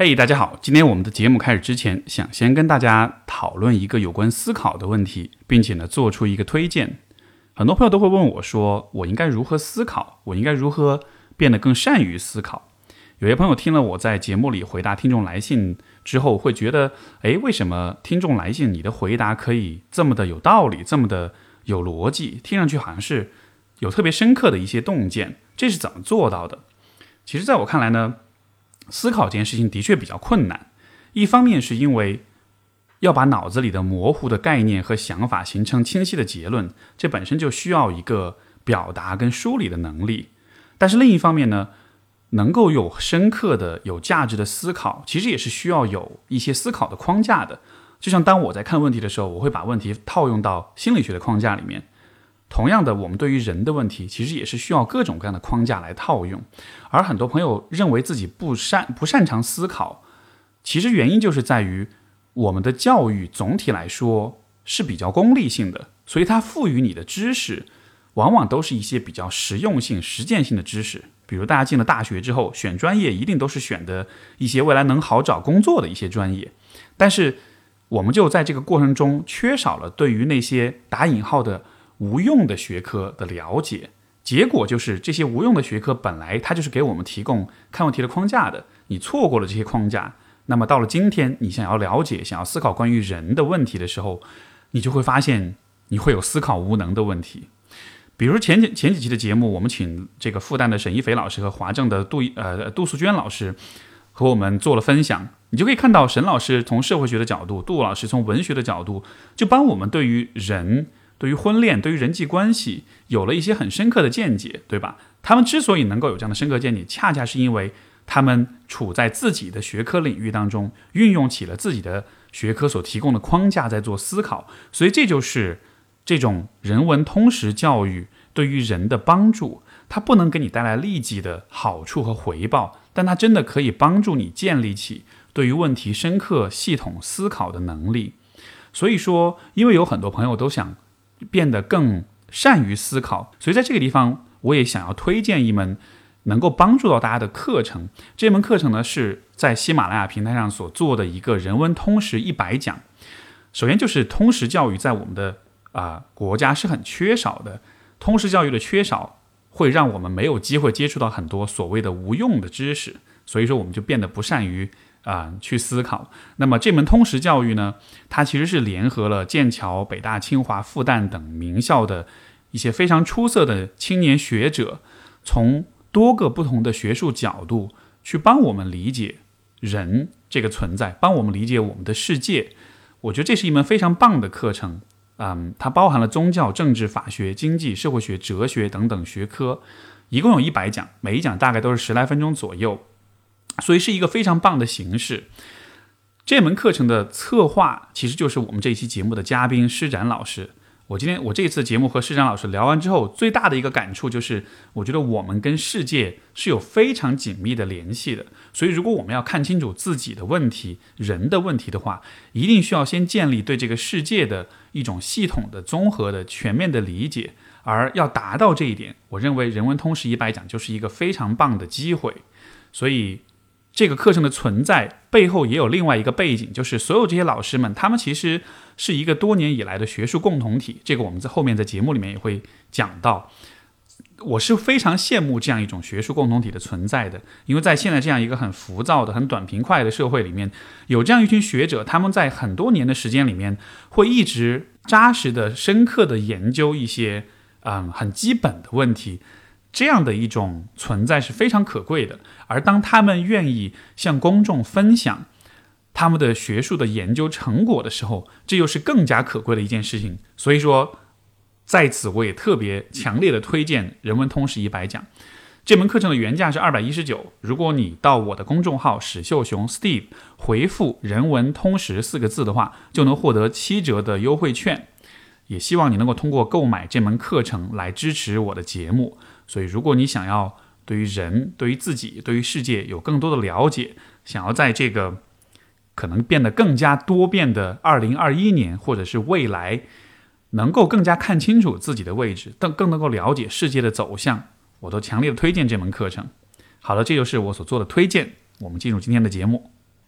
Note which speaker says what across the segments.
Speaker 1: 嘿，大家好！今天我们的节目开始之前，想先跟大家讨论一个有关思考的问题，并且呢做出一个推荐。很多朋友都会问我说，我应该如何思考？我应该如何变得更善于思考？有些朋友听了我在节目里回答听众来信之后，会觉得，为什么听众来信你的回答可以这么的有道理，这么的有逻辑，听上去好像是有特别深刻的一些洞见，这是怎么做到的？其实在我看来呢，思考这件事情的确比较困难。一方面是因为要把脑子里的模糊的概念和想法形成清晰的结论，这本身就需要一个表达跟梳理的能力。但是另一方面呢，能够有深刻的有价值的思考，其实也是需要有一些思考的框架的。就像当我在看问题的时候，我会把问题套用到心理学的框架里面。同样的，我们对于人的问题其实也是需要各种各样的框架来套用。而很多朋友认为自己不擅长思考，其实原因就是在于我们的教育总体来说是比较功利性的，所以它赋予你的知识往往都是一些比较实用性、实践性的知识。比如大家进了大学之后，选专业一定都是选的一些未来能好找工作的一些专业，但是我们就在这个过程中缺少了对于那些打引号的无用的学科的了解，结果就是这些无用的学科本来它就是给我们提供看问题的框架的，你错过了这些框架，那么到了今天你想要了解、想要思考关于人的问题的时候，你就会发现你会有思考无能的问题。比如前几期的节目，我们请这个复旦的沈一斐老师和华政的杜素娟老师和我们做了分享，你就可以看到沈老师从社会学的角度，杜老师从文学的角度，就帮我们对于人、对于婚恋、对于人际关系有了一些很深刻的见解，对吧？他们之所以能够有这样的深刻见解，恰恰是因为他们处在自己的学科领域当中，运用起了自己的学科所提供的框架在做思考，所以这就是这种人文通识教育对于人的帮助。它不能给你带来立即的好处和回报，但它真的可以帮助你建立起对于问题深刻系统思考的能力。所以说，因为有很多朋友都想变得更善于思考，所以在这个地方我也想要推荐一门能够帮助到大家的课程。这门课程呢，是在喜马拉雅平台上所做的一个人文通识100讲。首先就是通识教育在我们的国家是很缺少的，通识教育的缺少会让我们没有机会接触到很多所谓的无用的知识，所以说我们就变得不善于去思考。那么这门通识教育呢，它其实是联合了剑桥、北大、清华、复旦等名校的一些非常出色的青年学者，从多个不同的学术角度去帮我们理解人这个存在，帮我们理解我们的世界。我觉得这是一门非常棒的课程。它包含了宗教、政治、法学、经济、社会学、哲学等等学科，一共有100讲，每一讲大概都是10来分钟左右，所以是一个非常棒的形式。这门课程的策划其实就是我们这一期节目的嘉宾施展老师。我这一次节目和施展老师聊完之后，最大的一个感触就是，我觉得我们跟世界是有非常紧密的联系的。所以如果我们要看清楚自己的问题、人的问题的话，一定需要先建立对这个世界的一种系统的、综合的、全面的理解。而要达到这一点，我认为人文通识100讲就是一个非常棒的机会。所以这个课程的存在背后也有另外一个背景，就是所有这些老师们，他们其实是一个多年以来的学术共同体，这个我们在后面在节目里面也会讲到。我是非常羡慕这样一种学术共同体的存在的，因为在现在这样一个很浮躁的、很短平快的社会里面，有这样一群学者，他们在很多年的时间里面会一直扎实的、深刻的研究一些很基本的问题，这样的一种存在是非常可贵的。而当他们愿意向公众分享他们的学术的研究成果的时候，这又是更加可贵的一件事情。所以说在此我也特别强烈的推荐人文通识100讲。这门课程的原价是219，如果你到我的公众号史秀雄 Steve 回复人文通识4个字的话，就能获得7折的优惠券。也希望你能够通过购买这门课程来支持我的节目。所以如果你想要对于人、对于自己、对于世界有更多的了解，想要在这个可能变得更加多变的2021年或者是未来，能够更加看清楚自己的位置，更能够了解世界的走向，我都强烈的推荐这门课程。好了，这就是我所做的推荐。我们进入今天的节目。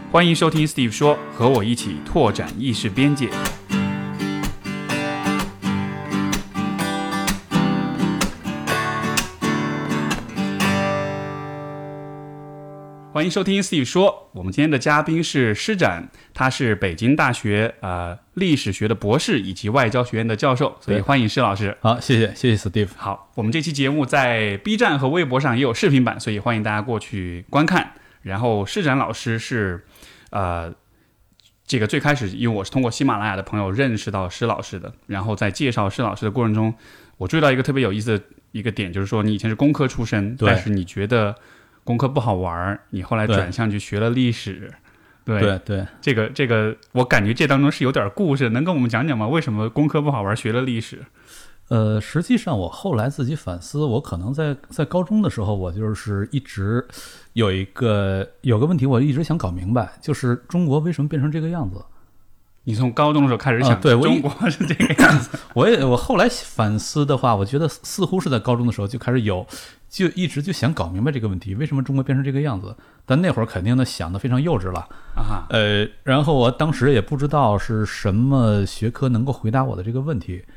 Speaker 1: 欢迎收听 Steve 说，和我一起拓展意识边界。欢迎收听 Steve 说，我们今天的嘉宾是施展，他是北京大学历史学的博士以及外交学院的教授，所以欢迎施老师。
Speaker 2: 好，谢谢 Steve。
Speaker 1: 好，我们这期节目在 B 站和微博上也有视频版，所以欢迎大家过去观看。然后施展老师是这个最开始因为我是通过喜马拉雅的朋友认识到施老师的，然后在介绍施老师的过程中，我注意到一个特别有意思的一个点，就是说你以前是工科出身，但是你觉得工科不好玩，你后来转向去学了历史。对，这个我感觉这当中是有点故事，能跟我们讲讲吗？为什么工科不好玩，学了历史？
Speaker 2: 实际上我后来自己反思，我可能在高中的时候，我就是一直有个问题，我一直想搞明白，就是中国为什么变成这个样子。
Speaker 1: 你从高中的时候开始想，
Speaker 2: 对，
Speaker 1: 中国是这个样子。
Speaker 2: 我后来反思的话，我觉得似乎是在高中的时候就开始就一直就想搞明白这个问题，为什么中国变成这个样子？但那会儿肯定的想的非常幼稚了
Speaker 1: 啊。
Speaker 2: 然后我当时也不知道是什么学科能够回答我的这个问题，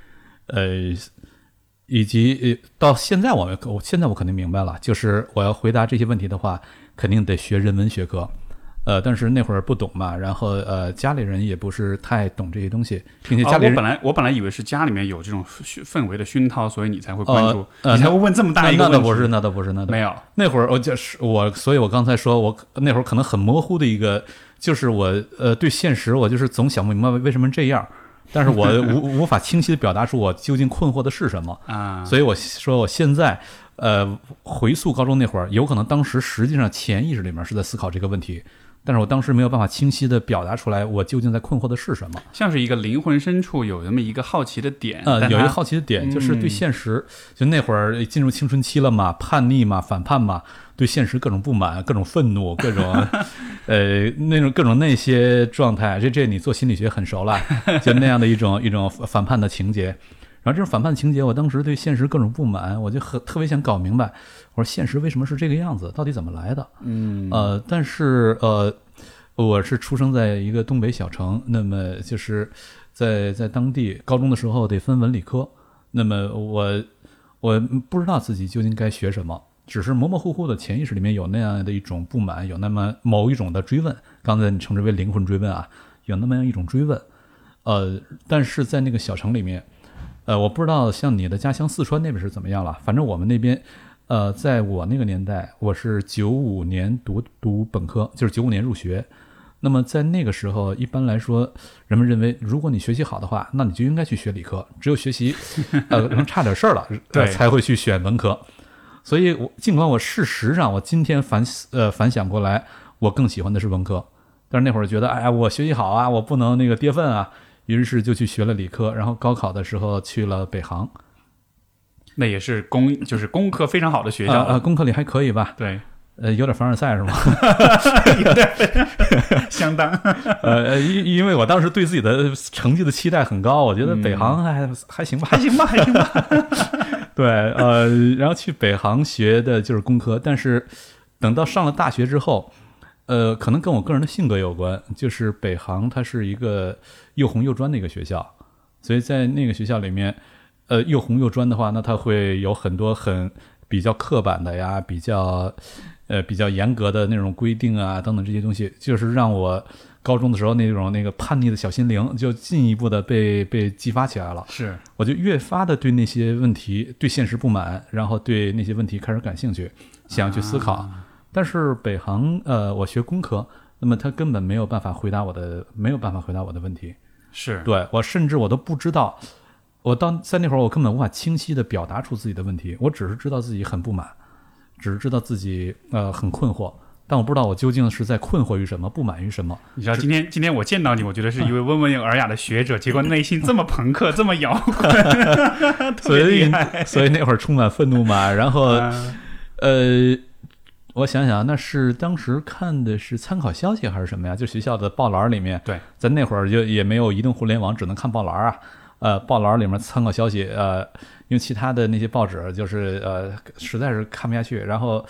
Speaker 2: 以及到现在现在我肯定明白了，就是我要回答这些问题的话，肯定得学人文学科。但是那会儿不懂嘛，然后家里人也不是太懂这些东西，并且家里人
Speaker 1: 我本来以为是家里面有这种氛围的熏陶，所以你才会关注，你才会问这么大一个问题。
Speaker 2: 那倒不是，
Speaker 1: 没有。
Speaker 2: 那会儿所以我刚才说我那会儿可能很模糊的一个，就是我对现实我就是总想不明白为什么这样，但是我无法清晰的表达出我究竟困惑的是什么
Speaker 1: 啊。
Speaker 2: 所以我说我现在回溯高中那会儿，有可能当时实际上潜意识里面是在思考这个问题。但是我当时没有办法清晰地表达出来，我究竟在困惑的是什么？
Speaker 1: 像是一个灵魂深处有那么一个好奇的点，
Speaker 2: 有一个好奇的点，就是对现实，就那会儿进入青春期了嘛，叛逆嘛，反叛嘛，对现实各种不满、各种愤怒、各种各种那些状态，这你做心理学很熟了，就那样的一种反叛的情节。然后这种反叛情节，我当时对现实各种不满，我就特别想搞明白，我说现实为什么是这个样子，到底怎么来的？但是我是出生在一个东北小城，那么就是在当地高中的时候得分文理科，那么我不知道自己究竟该学什么，只是模模糊糊的潜意识里面有那样的一种不满，有那么某一种的追问，刚才你称之为灵魂追问啊，有那么样一种追问，但是在那个小城里面。我不知道像你的家乡四川那边是怎么样了，反正我们那边，在我那个年代，我是95年读本科，就是95年入学。那么在那个时候，一般来说，人们认为，如果你学习好的话，那你就应该去学理科，只有学习能差点事儿了，才会去选文科。所以尽管事实上我今天反想过来，我更喜欢的是文科，但是那会儿觉得，哎呀，我学习好啊，我不能那个跌份啊。于是就去学了理科，然后高考的时候去了北航，
Speaker 1: 那也是就是工科非常好的学校
Speaker 2: 工科里还可以吧？
Speaker 1: 对，
Speaker 2: 有点凡尔赛是吗？
Speaker 1: 有点相当。
Speaker 2: 因为我当时对自己的成绩的期待很高，我觉得北航还行吧，
Speaker 1: 还行吧。
Speaker 2: 对，然后去北航学的就是工科，但是等到上了大学之后。可能跟我个人的性格有关，就是北航它是一个又红又专的一个学校，所以在那个学校里面，又红又专的话，那它会有很多比较刻板的呀，比较严格的那种规定啊等等这些东西，就是让我高中的时候那个叛逆的小心灵就进一步的被激发起来了。
Speaker 1: 是，
Speaker 2: 我就越发的对那些问题对现实不满，然后对那些问题开始感兴趣，想要去思考。但是北航我学工科，那么他根本没有办法回答我的问题。
Speaker 1: 是，对，
Speaker 2: 我甚至我都不知道，在那会儿我根本无法清晰的表达出自己的问题，我只是知道自己很不满，只是知道自己很困惑，但我不知道我究竟是在困惑于什么，不满于什么。
Speaker 1: 你知道今天我见到你，我觉得是一位温文尔雅的学者，结果内心这么朋克，这么摇滚，特别厉害。
Speaker 2: 所以那会儿充满愤怒嘛，然后我想想，那是当时看的是参考消息还是什么呀？就学校的报栏里面，
Speaker 1: 对，
Speaker 2: 在那会儿就也没有移动互联网，只能看报栏啊。报栏里面参考消息，因为其他的那些报纸就是实在是看不下去，然后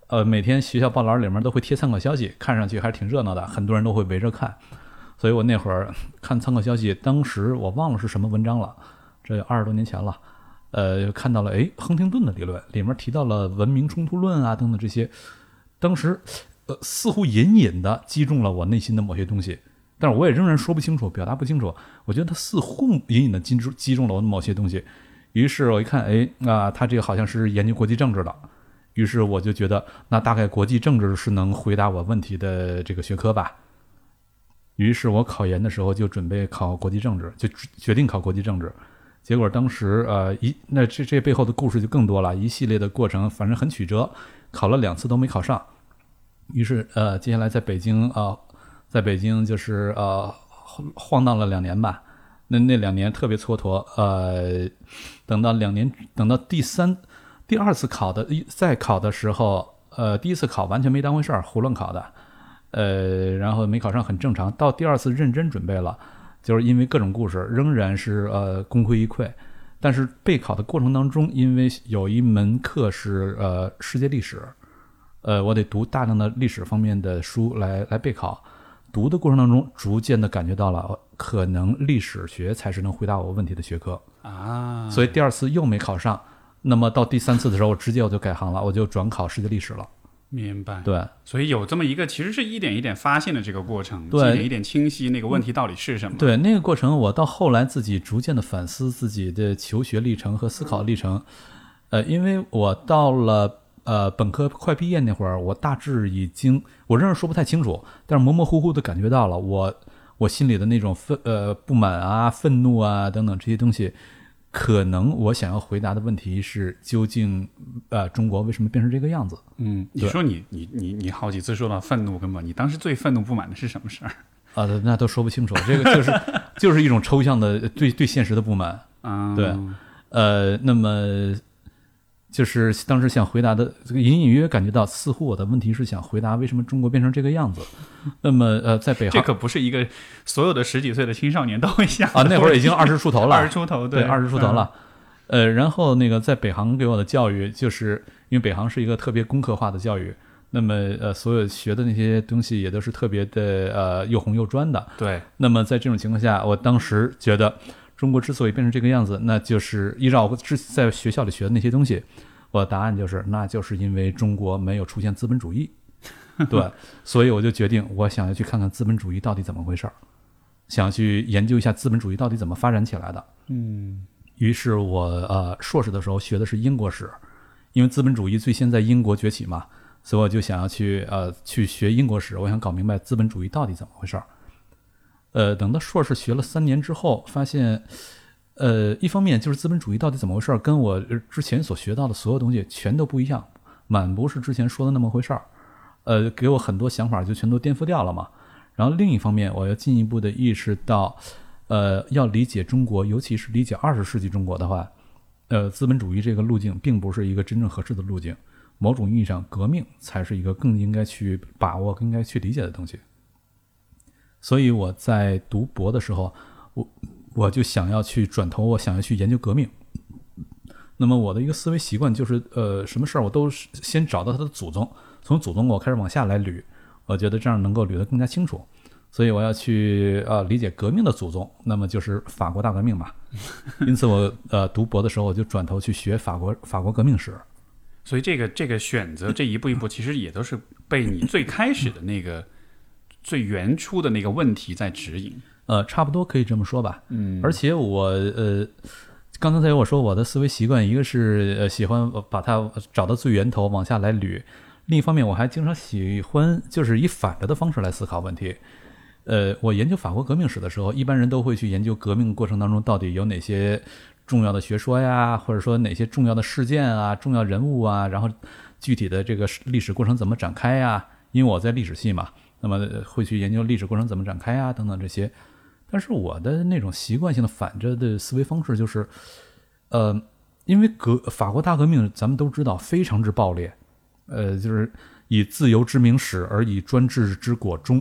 Speaker 2: 每天学校报栏里面都会贴参考消息，看上去还是挺热闹的，很多人都会围着看。所以我那会儿看参考消息，当时我忘了是什么文章了，这20多年前了。看到了亨廷顿的理论，里面提到了文明冲突论啊等等这些，当时似乎隐隐的击中了我内心的某些东西，但是我也仍然说不清楚，表达不清楚。我觉得他似乎隐隐的击中了我的某些东西，于是我一看，他这个好像是研究国际政治的，于是我就觉得那大概国际政治是能回答我问题的这个学科吧。于是我考研的时候就准备考国际政治，就决定考国际政治。结果当时那这背后的故事就更多了，一系列的过程，反正很曲折，考了2次都没考上。于是接下来在北京就是晃荡了2年吧。那2年特别蹉跎，等到第二次考的再考的时候，第一次考完全没当回事儿，胡乱考的，然后没考上很正常。到第二次认真准备了，就是因为各种故事仍然是功亏一篑。但是备考的过程当中，因为有一门课是世界历史，我得读大量的历史方面的书来备考。读的过程当中，逐渐的感觉到了，可能历史学才是能回答我问题的学科啊。所以第二次又没考上，那么到第3次的时候，直接我就改行了，我就转考世界历史了。
Speaker 1: 明白。
Speaker 2: 对，
Speaker 1: 所以有这么一个其实是一点一点发现的这个过程，
Speaker 2: 对，
Speaker 1: 一点一点清晰那个问题到底是什么。
Speaker 2: 对，那个过程我到后来自己逐渐的反思自己的求学历程和思考历程。因为我到了本科快毕业那会儿，我大致我仍然说不太清楚，但是模模糊糊的感觉到了我心里的那种不满啊、愤怒啊等等这些东西，可能我想要回答的问题是究竟中国为什么变成这个样子？
Speaker 1: 你说你好几次说到愤怒，根本你当时最愤怒不满的是什么事儿？
Speaker 2: 那都说不清楚，这个就是一种抽象的对现实的不满。对，那么就是当时想回答的，隐隐约约感觉到，似乎我的问题是想回答为什么中国变成这个样子。那么在北航，
Speaker 1: 这可不是一个所有的10几岁的青少年都会想
Speaker 2: 那会儿已经20出头了
Speaker 1: ，20出头，对
Speaker 2: ，20出头了。然后那个在北航给我的教育，就是因为北航是一个特别工科化的教育，那么所有学的那些东西也都是特别的又红又专的。
Speaker 1: 对。
Speaker 2: 那么在这种情况下，我当时觉得中国之所以变成这个样子，那就是依照我在学校里学的那些东西，我的答案就是，那就是因为中国没有出现资本主义。对，所以我就决定，我想要去看看资本主义到底怎么回事，想去研究一下资本主义到底怎么发展起来的。于是我硕士的时候学的是英国史，因为资本主义最先在英国崛起嘛，所以我就想要去学英国史，我想搞明白资本主义到底怎么回事。等到硕士学了3年之后，发现一方面就是资本主义到底怎么回事，跟我之前所学到的所有东西全都不一样，满不是之前说的那么回事儿。给我很多想法就全都颠覆掉了嘛。然后另一方面，我要进一步的意识到，要理解中国，尤其是理解20世纪中国的话，资本主义这个路径并不是一个真正合适的路径。某种意义上，革命才是一个更应该去把握、更应该去理解的东西。所以我在读博的时候，我就想要去转头，我想要去研究革命。那么我的一个思维习惯就是，什么事儿我都先找到它的祖宗，从祖宗我开始往下来捋，我觉得这样能够捋得更加清楚。所以我要去理解革命的祖宗，那么就是法国大革命嘛。因此我读博的时候，我就转头去学法国革命史。
Speaker 1: 所以这个选择，这一步一步，其实也都是被你最开始的那个最原初的那个问题在指引。
Speaker 2: 差不多可以这么说吧。而且我刚才我说我的思维习惯，一个是喜欢把它找到最源头往下来捋，另一方面我还经常喜欢就是以反着的方式来思考问题。我研究法国革命史的时候，一般人都会去研究革命过程当中到底有哪些重要的学说呀，或者说哪些重要的事件啊、重要人物啊，然后具体的这个历史过程怎么展开呀。因为我在历史系嘛，那么会去研究历史过程怎么展开啊等等这些。但是我的那种习惯性的反着的思维方式就是，因为法国大革命咱们都知道非常之暴烈，就是以自由之名始而以专制之果终。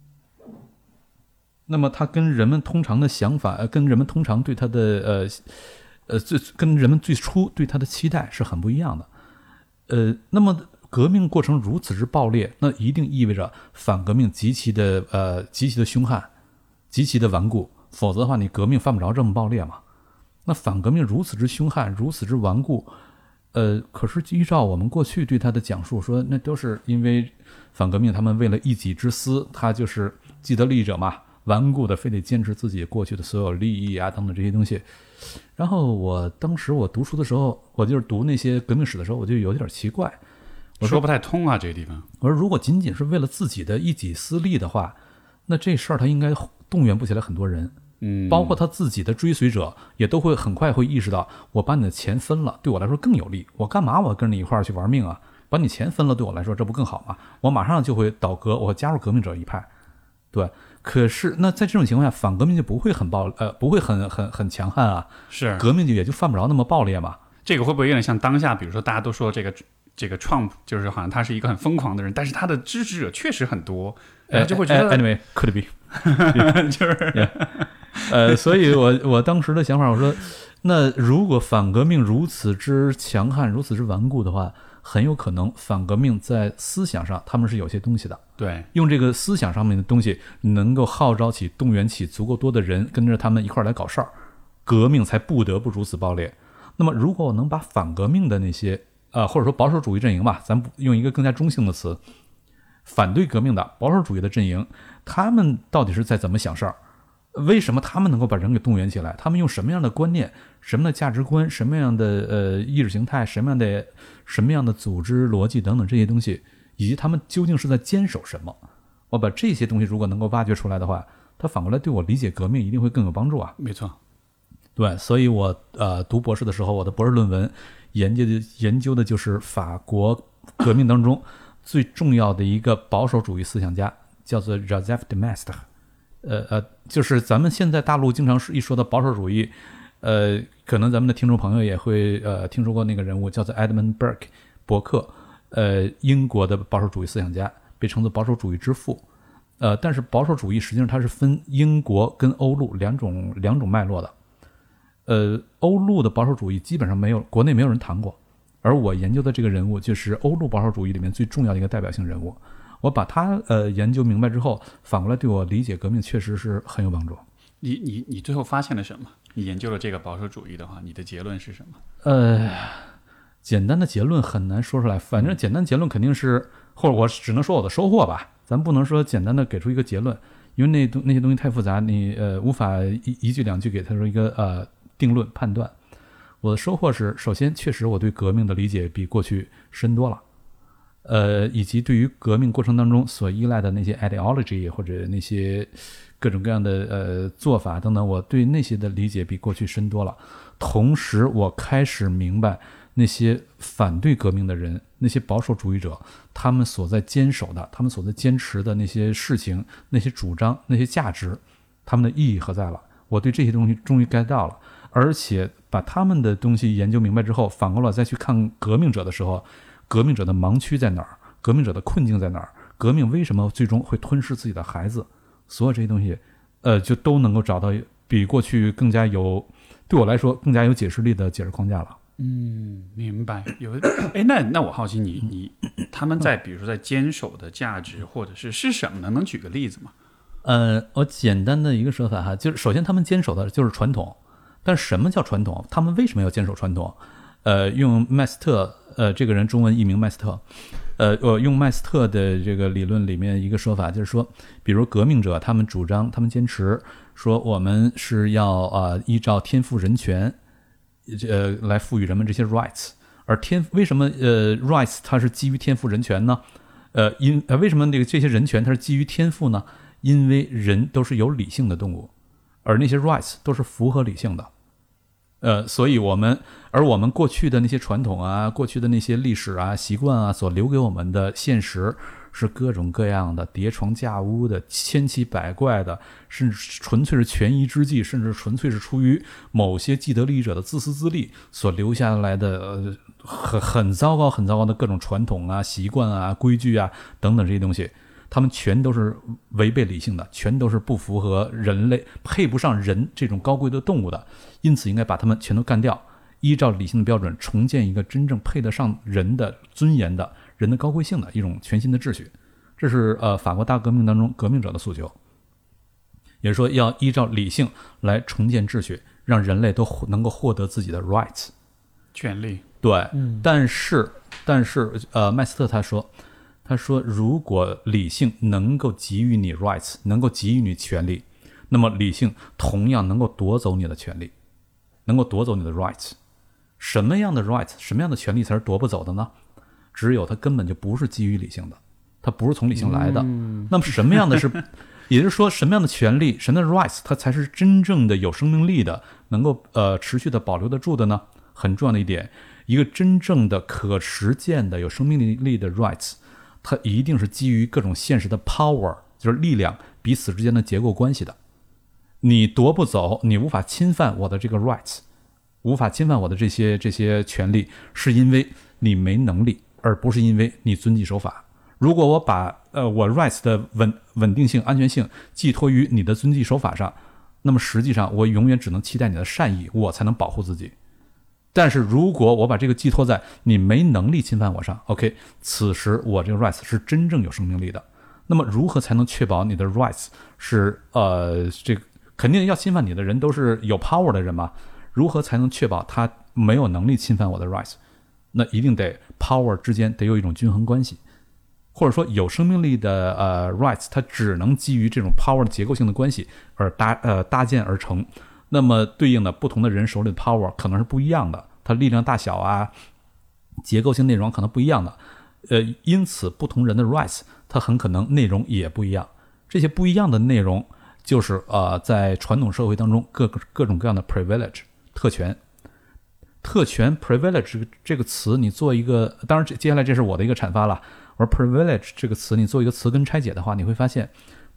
Speaker 2: 那么它跟人们通常的想法，跟人们通常对它的跟人们最初对它的期待是很不一样的。那么革命过程如此之暴烈，那一定意味着反革命极其的凶悍，极其的顽固，否则的话你革命犯不着这么暴烈嘛。那反革命如此之凶悍，如此之顽固，可是依照我们过去对他的讲述说，那都是因为反革命他们为了一己之私，他就是既得利益者嘛，顽固的非得坚持自己过去的所有利益啊等等这些东西。然后当时我读书的时候，我就是读那些革命史的时候，我就有点奇怪，我
Speaker 1: 说不太通啊，这个地方。
Speaker 2: 我说如果仅仅是为了自己的一己私利的话，那这事儿他应该动员不起来很多人，包括他自己的追随者也都会很快会意识到，我把你的钱分了，对我来说更有利，我干嘛我跟你一块儿去玩命啊？把你钱分了，对我来说这不更好吗？我马上就会倒戈，我加入革命者一派。对，可是那在这种情况下，反革命就不会不会很强悍啊，
Speaker 1: 是
Speaker 2: 革命就也就犯不着那么暴烈嘛。
Speaker 1: 这个会不会有点像当下，比如说大家都说这个 Trump 就是好像他是一个很疯狂的人，但是他的支持者确实很多，就会觉得
Speaker 2: anyway could be
Speaker 1: 就是、
Speaker 2: 所以我当时的想法，我说，那如果反革命如此之强悍，如此之顽固的话，很有可能反革命在思想上他们是有些东西的。
Speaker 1: 对，
Speaker 2: 用这个思想上面的东西能够号召起动员起足够多的人跟着他们一块来搞事儿，革命才不得不如此暴烈。那么如果我能把反革命的那些或者说保守主义阵营吧，咱用一个更加中性的词，反对革命的保守主义的阵营，他们到底是在怎么想事儿？为什么他们能够把人给动员起来？他们用什么样的观念、什么样的价值观、什么样的意识形态、什么样的组织逻辑等等这些东西，以及他们究竟是在坚守什么？我把这些东西如果能够挖掘出来的话，它反过来对我理解革命一定会更有帮助啊。
Speaker 1: 没错，
Speaker 2: 对，所以我读博士的时候，我的博士论文研究的就是法国革命当中最重要的一个保守主义思想家，叫做 Joseph de Maistre。就是咱们现在大陆经常一说到保守主义，可能咱们的听众朋友也会听说过那个人物，叫做 Edmund Burke 伯克，英国的保守主义思想家，被称作保守主义之父。但是保守主义实际上它是分英国跟欧陆两种脉络的。欧陆的保守主义基本上国内没有人谈过，而我研究的这个人物就是欧陆保守主义里面最重要的一个代表性人物。我把他研究明白之后，反过来对我理解革命确实是很有帮助。
Speaker 1: 你最后发现了什么？你研究了这个保守主义的话，你的结论是什么？
Speaker 2: 简单的结论很难说出来，反正简单结论肯定是，或者我只能说我的收获吧。咱不能说简单的给出一个结论，因为那些东西太复杂，你无法一句两句给他说一个定论判断。我的收获是，首先确实我对革命的理解比过去深多了。以及对于革命过程当中所依赖的那些 ideology 或者那些各种各样的做法等等，我对那些的理解比过去深多了。同时我开始明白那些反对革命的人，那些保守主义者，他们所在坚守的，他们所在坚持的那些事情，那些主张，那些价值，他们的意义何在了。我对这些东西终于 get 到了，而且把他们的东西研究明白之后，反过来再去看革命者的时候，革命者的盲区在哪儿？革命者的困境在哪儿？革命为什么最终会吞噬自己的孩子？所有这些东西，就都能够找到比过去更加对我来说更加有解释力的解释框架了。
Speaker 1: 明白。那我好奇他们在比如说在坚守的价值或者是什么呢？能举个例子吗？
Speaker 2: 我简单的一个说法哈，就是首先他们坚守的就是传统，但什么叫传统？他们为什么要坚守传统？用麦斯特这个人中文译名麦斯特，用麦斯特的这个理论里面一个说法，就是说，比如革命者他们主张，他们坚持说我们是要依照天赋人权，来赋予人们这些 rights， 而为什么rights 它是基于天赋人权呢？为什么这些人权它是基于天赋呢？因为人都是有理性的动物，而那些 rights 都是符合理性的。所以我们过去的那些传统啊，过去的那些历史啊、习惯啊，所留给我们的现实是各种各样的叠床架屋的、千奇百怪的，甚至纯粹是权宜之计，甚至纯粹是出于某些既得利益者的自私自利所留下来的很糟糕、很糟糕的各种传统啊、习惯啊、规矩啊等等这些东西。他们全都是违背理性的，全都是不符合人类、配不上人这种高贵的动物的，因此应该把他们全都干掉， 依照理性的标准重建一个真正配得上人的尊严的、人的高贵性的一种全新的秩序。这是法国大革命当中革命者的诉求，也就是说要依照理性来重建秩序，让人类都能够获得自己的 rights
Speaker 1: 权利。
Speaker 2: 对，但是麦斯特他说如果理性能够给予你 rights， 能够给予你权利，那么理性同样能够夺走你的权利，能够夺走你的 rights。 什么样的 rights， 什么样的权利才是夺不走的呢？只有它根本就不是基于理性的，它不是从理性来的。那么什么样的是也就是说什么样的权利，什么样的 rights 它才是真正的有生命力的，能够持续的保留得住的呢？很重要的一点，一个真正的可实践的有生命力的 rights， 它一定是基于各种现实的 power， 就是力量彼此之间的结构关系的。你夺不走，你无法侵犯我的这个 rights， 无法侵犯我的这些权利，是因为你没能力，而不是因为你遵纪守法。如果我把我 rights 的稳定性、安全性寄托于你的遵纪守法上，那么实际上我永远只能期待你的善意，我才能保护自己。但是如果我把这个寄托在你没能力侵犯我上 ，OK， 此时我这个 rights 是真正有生命力的。那么如何才能确保你的 rights 是这个肯定要侵犯你的人都是有 power 的人嘛？如何才能确保他没有能力侵犯我的 rights？ 那一定得 power 之间得有一种均衡关系，或者说有生命力的rights 它只能基于这种 power 的结构性的关系而搭建而成。那么对应的不同的人手里的 power 可能是不一样的，它力量大小啊，结构性内容可能不一样的。因此不同人的 rights 它很可能内容也不一样。这些不一样的内容就是在传统社会当中各种各样的 privilege 特权 privilege 这个词你做一个，当然接下来这是我的一个阐发了，而 privilege 这个词你做一个词根拆解的话，你会发现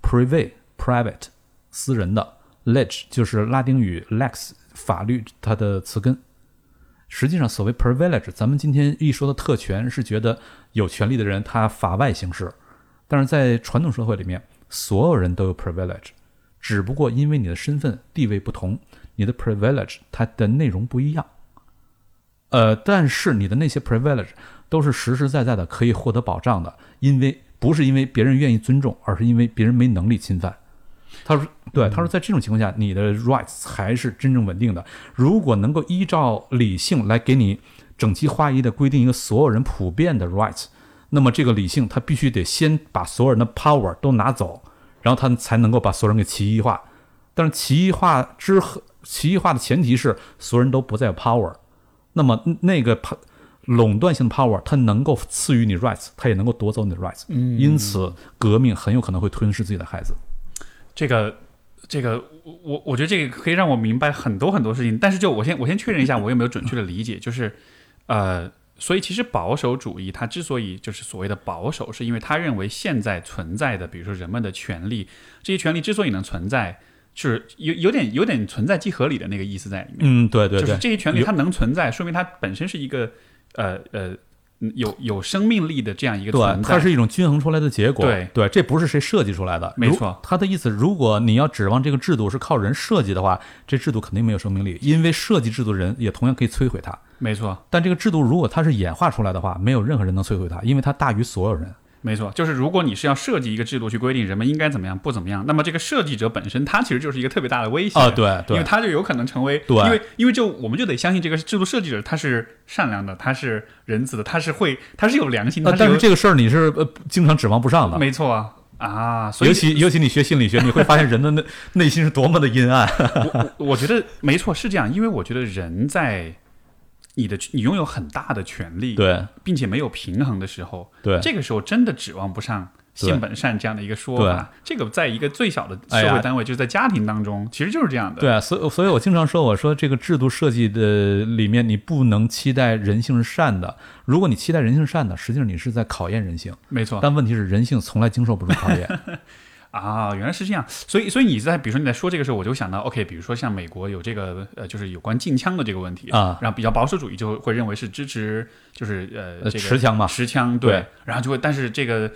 Speaker 2: private 私人的， leg 就是拉丁语 lex 法律它的词根。实际上所谓 privilege 咱们今天一说的特权是觉得有权利的人他法外行事，但是在传统社会里面所有人都有 privilege， 只不过因为你的身份地位不同，你的 privilege 它的内容不一样。但是你的那些 privilege 都是实实在在的可以获得保障的，不是因为别人愿意尊重，而是因为别人没能力侵犯。他说在这种情况下你的 rights 才是真正稳定的。如果能够依照理性来给你整齐划一的规定一个所有人普遍的 rights， 那么这个理性它必须得先把所有人的 power 都拿走，然后它才能够把所有人给歧义化。但是歧义化的前提是所有人都不再有 power， 那么那个垄断性的 power 它能够赐予你 rights， 它也能够夺走你的 rights。因此革命很有可能会吞噬自己的孩子。
Speaker 1: 这个我觉得这个可以让我明白很多很多事情，但是就我先确认一下我有没有准确的理解，就是所以其实保守主义它之所以就是所谓的保守，是因为他认为现在存在的比如说人们的权利，这些权利之所以能存在，是有点存在即合理的那个意思在里面。对，就是这些权利它能存在，说明它本身是一个有生命力的这样一个存在，
Speaker 2: 对，它是一种均衡出来的结果。
Speaker 1: 对，
Speaker 2: 这不是谁设计出来的，
Speaker 1: 没错。
Speaker 2: 他的意思，如果你要指望这个制度是靠人设计的话，这制度肯定没有生命力，因为设计制度人也同样可以摧毁它。
Speaker 1: 没错。
Speaker 2: 但这个制度如果它是演化出来的话，没有任何人能摧毁它，因为它大于所有人。
Speaker 1: 没错，就是如果你是要设计一个制度去规定人们应该怎么样不怎么样，那么这个设计者本身他其实就是一个特别大的威胁。
Speaker 2: 对，
Speaker 1: 因为他就有可能成为，因为我们就得相信这个制度设计者他是善良的，他是仁慈的，他是有良心的。
Speaker 2: 但是这个事儿你是经常指望不上的。
Speaker 1: 没错啊，所以
Speaker 2: 尤其你学心理学，你会发现人的内心是多么的阴暗。
Speaker 1: 我觉得没错是这样，因为我觉得人在你拥有很大的权利，
Speaker 2: 对，
Speaker 1: 并且没有平衡的时候，
Speaker 2: 对，
Speaker 1: 这个时候真的指望不上性本善这样的一个说法。这个在一个最小的社会单位，就是在家庭当中，其实就是这样的。
Speaker 2: 对啊，所以我经常说，我说这个制度设计的里面，你不能期待人性是善的。如果你期待人性善的，实际上你是在考验人性。
Speaker 1: 没错，
Speaker 2: 但问题是人性从来经受不住考验。
Speaker 1: 原来是这样，所以你比如说你在说这个时候，我就想到 OK， 比如说像美国有这个就是有关禁枪的这个问题
Speaker 2: 啊，
Speaker 1: 然后比较保守主义就会认为是支持就是这个
Speaker 2: 持枪嘛，
Speaker 1: 持枪对，然后就会，但是这个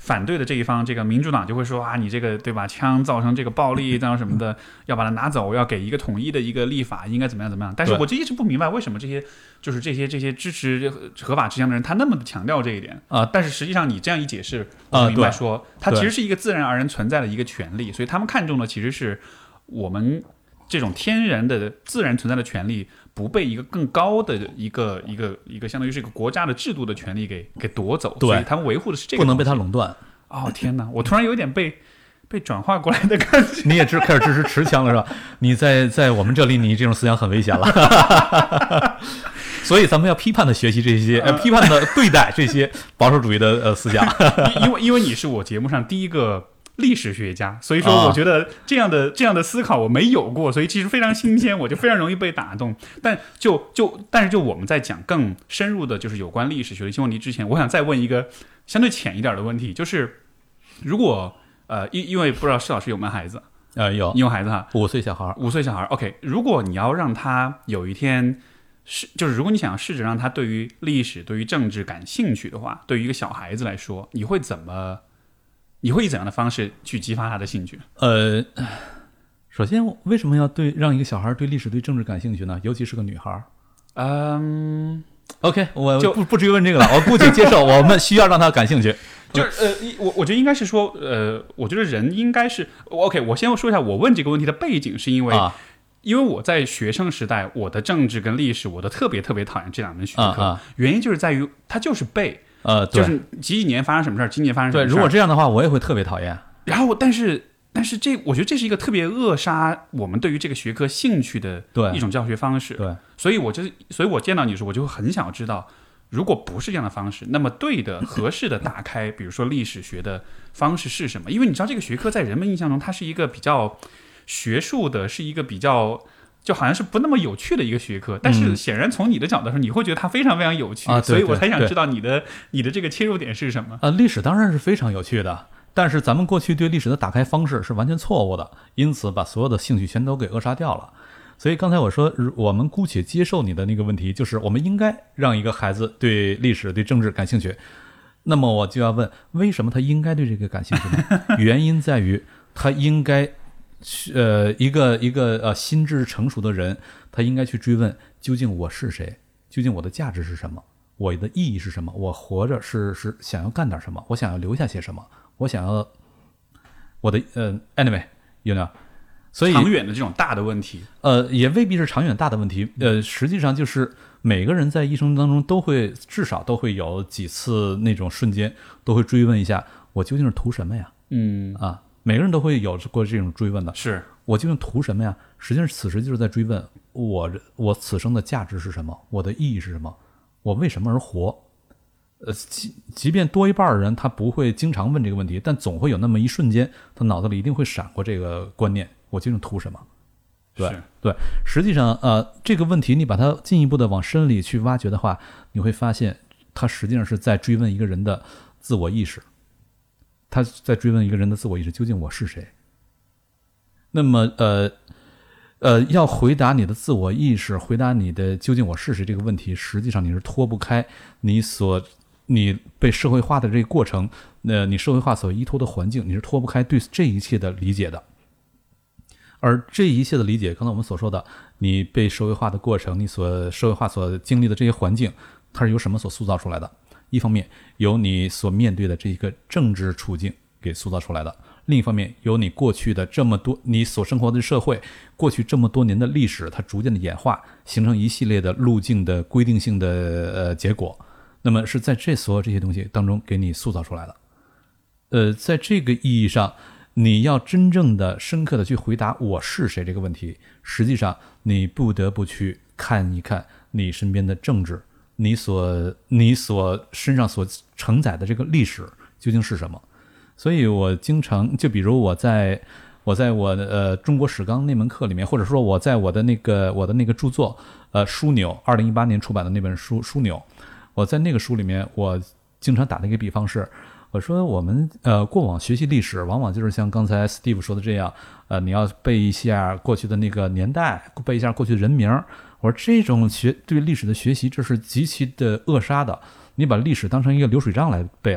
Speaker 1: 反对的这一方，这个民主党就会说啊，你这个对吧，枪造成这个暴力，这样什么的，要把它拿走，要给一个统一的一个立法，应该怎么样怎么样。但是我就一直不明白，为什么这些支持合法持枪的人，他那么的强调这一点啊？但是实际上你这样一解释，我明白说，它其实是一个自然而然存在的一个权利，所以他们看重的其实是我们这种天然的自然存在的权利。不被一个更高的一个相当于是一个国家的制度的权利给夺走，
Speaker 2: 对，
Speaker 1: 所以他们维护的是这个，
Speaker 2: 不能被他垄断。
Speaker 1: 哦天哪，我突然有点被转化过来的感觉。
Speaker 2: 你也开始支持持枪了是吧？你在我们这里，你这种思想很危险了。所以咱们要批判的学习这些，批判的对待这些保守主义的思想。
Speaker 1: 因为你是我节目上第一个历史学家，所以说我觉得这样的思考我没有过，所以其实非常新鲜，我就非常容易被打动。但是我们在讲更深入的，就是有关历史学的一些问题之前，我想再问一个相对浅一点的问题，就是如果因为不知道施老师有没有孩子？
Speaker 2: 有，
Speaker 1: 你有孩子哈
Speaker 2: ？5岁小孩。
Speaker 1: 5岁小孩 ，OK。如果你要让他有一天就是如果你想要试着让他对于历史、对于政治感兴趣的话，对于一个小孩子来说，你会以怎样的方式去激发他的兴趣？
Speaker 2: 首先，为什么要让一个小孩对历史、对政治感兴趣呢？尤其是个女孩。OK， 我就不追问这个了，我姑且接受，我们需要让他感兴趣。
Speaker 1: 就是我觉得应该是说，我觉得人应该是 OK。我先说一下，我问这个问题的背景，是因为我在学生时代，我的政治跟历史，我都特别特别讨厌这两门学科，原因就是在于它就是背。就是几年发生什么事儿，今年发生什么事儿。
Speaker 2: 对，如果这样的话，我也会特别讨厌。
Speaker 1: 然后，但是我觉得这是一个特别扼杀我们对于这个学科兴趣的一种教学方式。
Speaker 2: 对，
Speaker 1: 所以我见到你的时候，我就很想要知道，如果不是这样的方式，那么对的、合适的打开，比如说历史学的方式是什么？因为你知道，这个学科在人们印象中，它是一个比较学术的，是一个比较。就好像是不那么有趣的一个学科，但是显然从你的角度上，你会觉得它非常非常有趣，所以我才想知道你的这个切入点是什么。
Speaker 2: 历史当然是非常有趣的，但是咱们过去对历史的打开方式是完全错误的，因此把所有的兴趣全都给扼杀掉了。所以刚才我说，我们姑且接受你的那个问题，就是我们应该让一个孩子对历史、对政治感兴趣。那么我就要问，为什么他应该对这个感兴趣呢？原因在于他应该。一个心智成熟的人，他应该去追问究竟我是谁，究竟我的价值是什么，我的意义是什么，我活着是想要干点什么，我想要留下些什么，我想要我的anyway you know， 所以
Speaker 1: 长远的这种大的问题，
Speaker 2: 也未必是长远大的问题，实际上就是每个人在一生当中至少都会有几次那种瞬间，都会追问一下我究竟是图什么呀？每个人都会有过这种追问的，
Speaker 1: 是
Speaker 2: 我究竟图什么呀？实际上此时就是在追问我此生的价值是什么，我的意义是什么，我为什么而活？即便多一半的人他不会经常问这个问题，但总会有那么一瞬间，他脑子里一定会闪过这个观念：我究竟图什么？对，实际上这个问题你把它进一步的往深里去挖掘的话，你会发现它实际上是在追问一个人的自我意识。他在追问一个人的自我意识，究竟我是谁？那么要回答你的自我意识，回答你的究竟我是谁这个问题，实际上你是脱不开你被社会化的这个过程，你社会化所依托的环境，你是脱不开对这一切的理解的。而这一切的理解，刚才我们所说的，你被社会化的过程，你社会化所经历的这些环境，它是由什么所塑造出来的？一方面由你所面对的这一个政治处境给塑造出来的，另一方面由你过去的这么多你所生活的社会过去这么多年的历史，它逐渐的演化形成一系列的路径的规定性的结果，那么是在所有这些东西当中给你塑造出来的。在这个意义上，你要真正的深刻的去回答我是谁这个问题，实际上你不得不去看一看你身边的政治，你所身上所承载的这个历史究竟是什么？所以我经常就比如我在中国史纲那门课里面，或者说我在我的那个著作枢纽2018年出版的那本书枢纽，我在那个书里面我经常打的一个比方是，我说我们过往学习历史往往就是像刚才 Steve 说的这样，你要背一下过去的那个年代，背一下过去的人名。我说这种对历史的学习，这是极其的扼杀的。你把历史当成一个流水账来背了，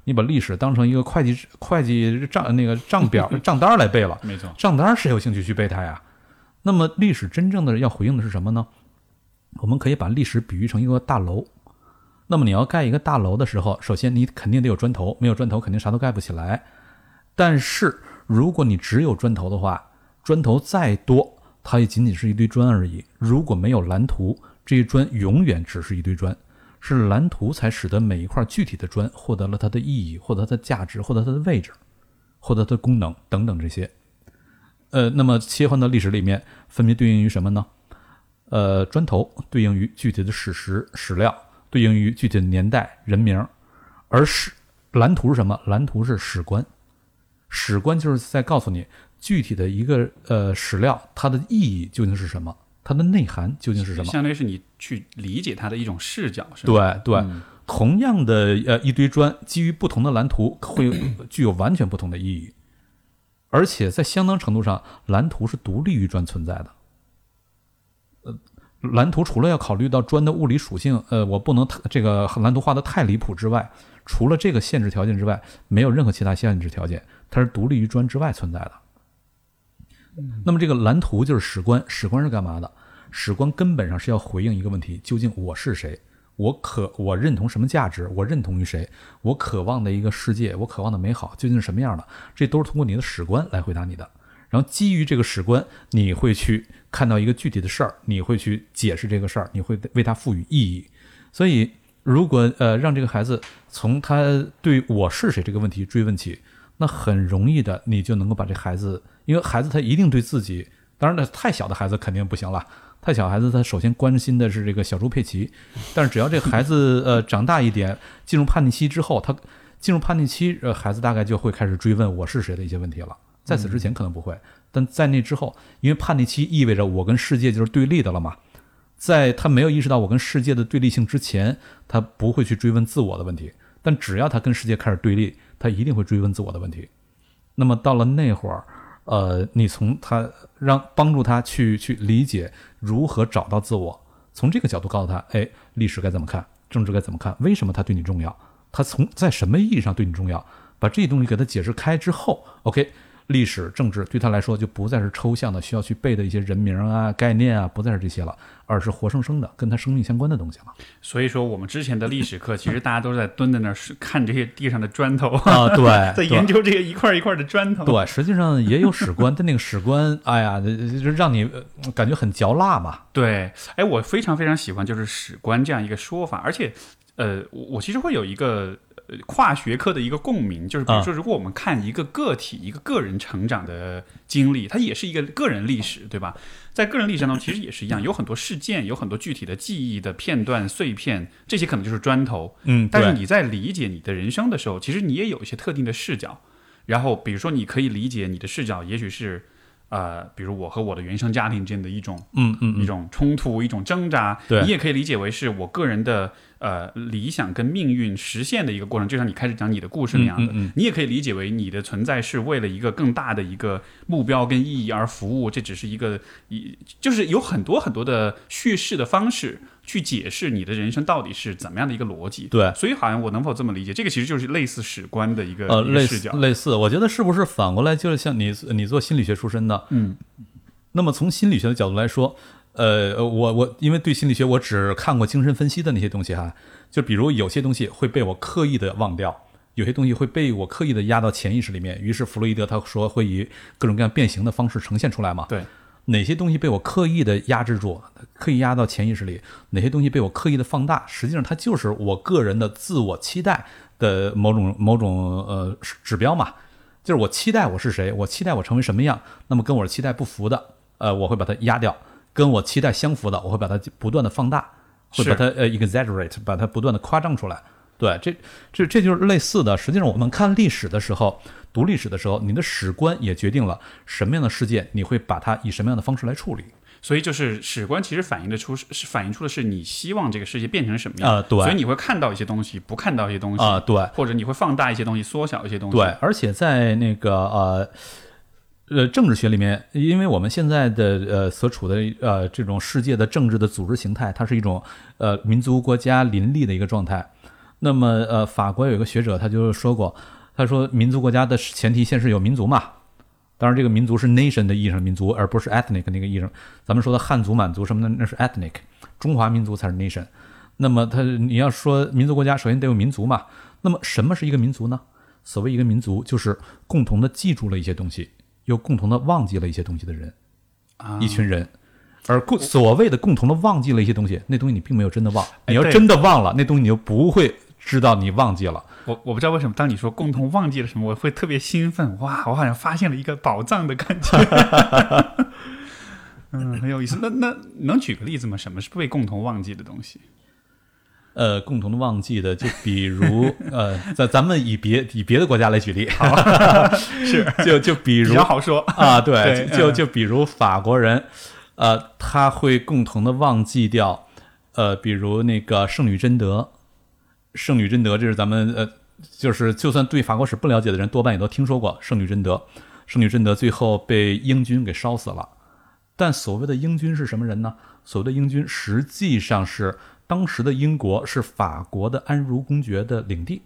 Speaker 2: 你把历史当成一个会计账表账单来背了，
Speaker 1: 没错，
Speaker 2: 账单谁有兴趣去背它呀？那么历史真正的要回应的是什么呢？我们可以把历史比喻成一个大楼。那么你要盖一个大楼的时候，首先你肯定得有砖头，没有砖头肯定啥都盖不起来。但是如果你只有砖头的话，砖头再多它也仅仅是一堆砖而已。如果没有蓝图，这些砖永远只是一堆砖，是蓝图才使得每一块具体的砖获得了它的意义，获得它的价值，获得它的位置，获得它的功能等等这些。那么切换到历史里面，分别对应于什么呢？砖头对应于具体的史实史料，对应于具体的年代人名，而蓝图是什么？蓝图是史观。史观就是在告诉你具体的一个史料它的意义究竟是什么，它的内涵究竟是什么，
Speaker 1: 相当于是你去理解它的一种视角，是吧？
Speaker 2: 对，同样的一堆砖，基于不同的蓝图会具有完全不同的意义，而且在相当程度上蓝图是独立于砖存在的。蓝图除了要考虑到砖的物理属性，我不能这个蓝图画的太离谱之外，除了这个限制条件之外，没有任何其他限制条件，它是独立于砖之外存在的。那么这个蓝图就是史观，史观是干嘛的？史观根本上是要回应一个问题：究竟我是谁？我认同什么价值？我认同于谁？我渴望的一个世界，我渴望的美好究竟是什么样的？这都是通过你的史观来回答你的。然后基于这个史观，你会去看到一个具体的事儿，你会去解释这个事儿，你会为它赋予意义。所以如果让这个孩子从他对我是谁这个问题追问起，那很容易的你就能够把这孩子，因为孩子他一定对自己，当然太小的孩子肯定不行了，太小孩子他首先关心的是这个小猪佩奇，但是只要这个孩子长大一点，进入叛逆期之后，他进入叛逆期，孩子大概就会开始追问我是谁的一些问题了。在此之前可能不会，但在那之后，因为叛逆期意味着我跟世界就是对立的了嘛，在他没有意识到我跟世界的对立性之前，他不会去追问自我的问题，但只要他跟世界开始对立，他一定会追问自我的问题。那么到了那会儿，你从他帮助他去理解如何找到自我，从这个角度告诉他，历史该怎么看，政治该怎么看，为什么它对你重要，它在什么意义上对你重要，把这些东西给他解释开之后 ，OK。历史政治对他来说就不再是抽象的需要去背的一些人名啊概念啊，不再是这些了，而是活生生的跟他生命相关的东西了。
Speaker 1: 所以说我们之前的历史课其实大家都在蹲在那儿看这些地上的砖头
Speaker 2: 啊，对
Speaker 1: 在研究这个一块一块的砖头。
Speaker 2: 对，实际上也有史观，但那个史观哎呀就让你感觉很嚼蜡嘛。
Speaker 1: 对，我非常非常喜欢就是史观这样一个说法，而且我其实会有一个跨学科的一个共鸣，就是比如说如果我们看一个个体一个个人成长的经历，它也是一个个人历史，对吧？在个人历史当中其实也是一样，有很多事件，有很多具体的记忆的片段碎片，这些可能就是砖头。但是你在理解你的人生的时候，其实你也有一些特定的视角，然后比如说你可以理解你的视角也许是比如我和我的原生家庭之间的一种一种冲突，一种挣扎，你也可以理解为是我个人的理想跟命运实现的一个过程，就像你开始讲你的故事那样的，你也可以理解为你的存在是为了一个更大的一个目标跟意义而服务，这只是一个就是有很多很多的叙事的方式去解释你的人生到底是怎么样的一个逻辑。
Speaker 2: 对，
Speaker 1: 所以好像我能否这么理解，这个其实就是类似史观的一个视角。
Speaker 2: 类似，我觉得是不是反过来就是像你做心理学出身的，那么从心理学的角度来说，我因为对心理学我只看过精神分析的那些东西哈，就比如有些东西会被我刻意的忘掉，有些东西会被我刻意的压到潜意识里面，于是弗洛伊德他说会以各种各样变形的方式呈现出来嘛。
Speaker 1: 对，
Speaker 2: 哪些东西被我刻意的压制住，刻意压到潜意识里，哪些东西被我刻意的放大，实际上它就是我个人的自我期待的某种指标嘛。就是我期待我是谁，我期待我成为什么样，那么跟我的期待不符的，我会把它压掉；跟我期待相符的，我会把它不断的放大，会把它exaggerate， 把它不断的夸张出来。对，这就是类似的。实际上我们看历史的时候，读历史的时候，你的史观也决定了什么样的事件你会把它以什么样的方式来处理。
Speaker 1: 所以就是史观其实反映出的是你希望这个世界变成什么样
Speaker 2: 对，
Speaker 1: 所以你会看到一些东西，不看到一些东西
Speaker 2: 对，
Speaker 1: 或者你会放大一些东西，缩小一些东西。
Speaker 2: 对，而且在那个政治学里面，因为我们现在的所处的这种世界的政治的组织形态，它是一种民族国家林立的一个状态。 那么法国有一个学者他就说过，他说民族国家的前提先是有民族嘛，当然这个民族是 nation 的意义上民族，而不是 ethnic 那个意义上，咱们说的汉族满族什么的那是 ethnic， 中华民族才是 nation。那么你要说民族国家首先得有民族嘛，那么什么是一个民族呢？所谓一个民族就是共同的记住了一些东西，又共同的忘记了一些东西的人，一群人。而所谓的共同的忘记了一些东西，那东西你并没有真的忘，你要真的忘了那东西你就不会知道你忘记了。
Speaker 1: 我不知道为什么当你说共同忘记了什么我会特别兴奋，哇，我好像发现了一个宝藏的感觉。很有意思。那能举个例子吗？什么是被共同忘记的东西？
Speaker 2: 共同的忘记的，就比如咱们以别的国家来举例，
Speaker 1: 是
Speaker 2: 就比如
Speaker 1: 比较好说
Speaker 2: 啊，对，就比如法国人，他会共同的忘记掉，比如那个圣女贞德，这是咱们就是就算对法国史不了解的人，多半也都听说过圣女贞德。圣女贞德最后被英军给烧死了，但所谓的英军是什么人呢？所谓的英军实际上是当时的英国是法国的安茹公爵的领地，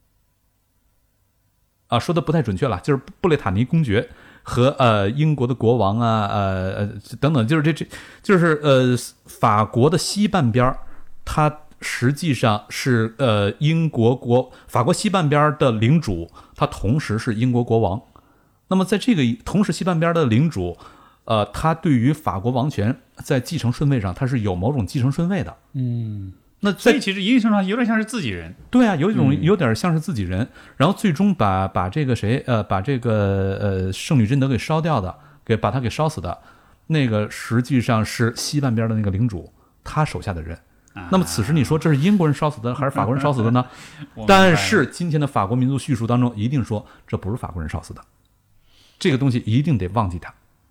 Speaker 2: 说的不太准确了，就是布列塔尼公爵和英国的国王等等，就是法国的西半边，它实际上是法国西半边的领主，他同时是英国国王。那么在这个同时西半边的领主，他对于法国王权在继承顺位上，他是有某种继承顺位的。那
Speaker 1: 所以其实一定程度上有点像是自己人。
Speaker 2: 对啊，有点像是自己人。然后最终把这个圣女贞德给烧掉的，把他给烧死的，那个实际上是西半边的那个领主他手下的人。那么此时你说这是英国人烧死的还是法国人烧死的呢？但是今天的法国民族叙述当中一定说这不是法国人烧死的，这个东西一定得忘记它。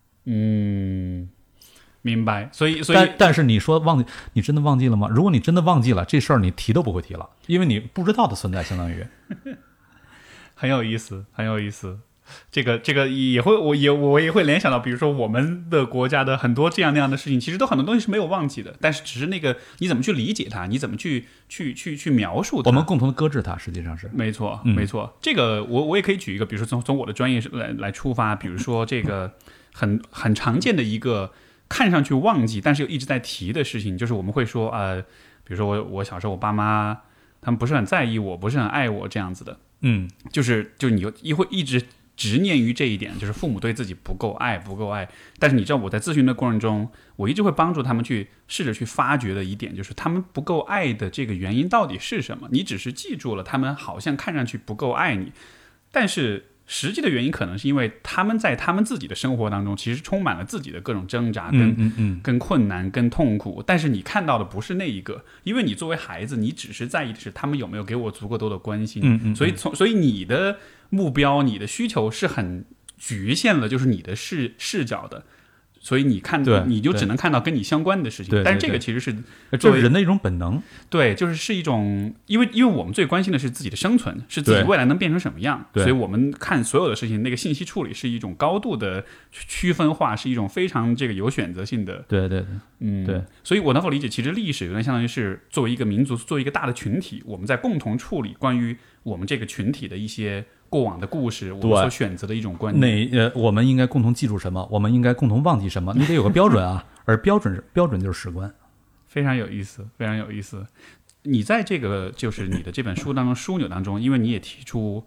Speaker 1: 明白。所以
Speaker 2: 但是你说忘记，你真的忘记了吗？如果你真的忘记了，这事儿你提都不会提了，因为你不知道的存在，相当于
Speaker 1: 很有意思，很有意思。这个也会，我也会联想到，比如说我们的国家的很多这样那样的事情，其实都很多东西是没有忘记的，但是只是那个你怎么去理解它，你怎么去描述它，
Speaker 2: 我们共同的搁置它，实际上是
Speaker 1: 没错，没错。这个我也可以举一个，比如说从我的专业来出发，比如说这个很常见的一个看上去忘记，但是又一直在提的事情，就是我们会说比如说我小时候我爸妈他们不是很在意我，不是很爱我这样子的，就是你会一直执念于这一点，就是父母对自己不够爱。但是你知道我在咨询的过程中，我一直会帮助他们去试着去发掘的一点，就是他们不够爱的这个原因到底是什么。你只是记住了他们好像看上去不够爱你，但是实际的原因可能是因为他们在他们自己的生活当中其实充满了自己的各种挣扎跟困难跟痛苦，但是你看到的不是那一个，因为你作为孩子，你只是在意的是他们有没有给我足够多的关心，所以你的目标你的需求是很局限了，就是你的视角的，所以你就只能看到跟你相关的事情。但是这个其实是
Speaker 2: 这是人的一种本能。
Speaker 1: 对，就是一种，因为我们最关心的是自己的生存，是自己未来能变成什么样，所以我们看所有的事情，那个信息处理是一种高度的区分化，是一种非常这个有选择性的。
Speaker 2: 对，
Speaker 1: 所以我能否理解，其实历史有点相当于是作为一个民族，作为一个大的群体，我们在共同处理关于我们这个群体的一些过往的故事，我们所选择的一种观念。
Speaker 2: 我们应该共同记住什么？我们应该共同忘记什么？你得有个标准啊，而标准就是史观。
Speaker 1: 非常有意思，非常有意思。你在这个就是你的这本书当中枢纽当中，因为你也提出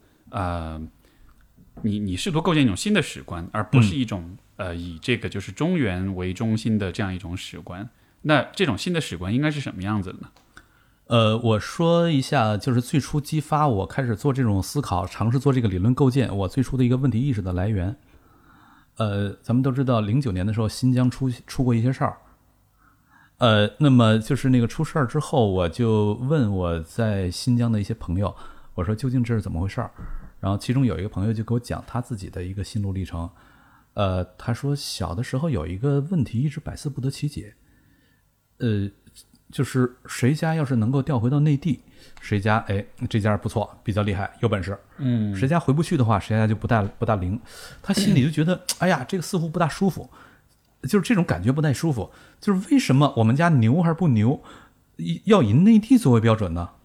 Speaker 1: 你试图构建一种新的史观，而不是一种以这个就是中原为中心的这样一种史观。那这种新的史观应该是什么样子的呢？
Speaker 2: 我说一下，就是最初激发我开始做这种思考，尝试做这个理论构建，我最初的一个问题意识的来源。咱们都知道09年的时候新疆出过一些事儿。那么就是那个出事儿之后，我就问我在新疆的一些朋友，我说究竟这是怎么回事儿？然后其中有一个朋友就给我讲他自己的一个心路历程。他说小的时候有一个问题一直百思不得其解。就是谁家要是能够调回到内地，谁家这家不错，比较厉害，有本事。谁家回不去的话，谁家就不大灵。他心里就觉得，哎呀，这个似乎不大舒服，就是这种感觉不太舒服。就是为什么我们家牛还是不牛，要以内地作为标准呢？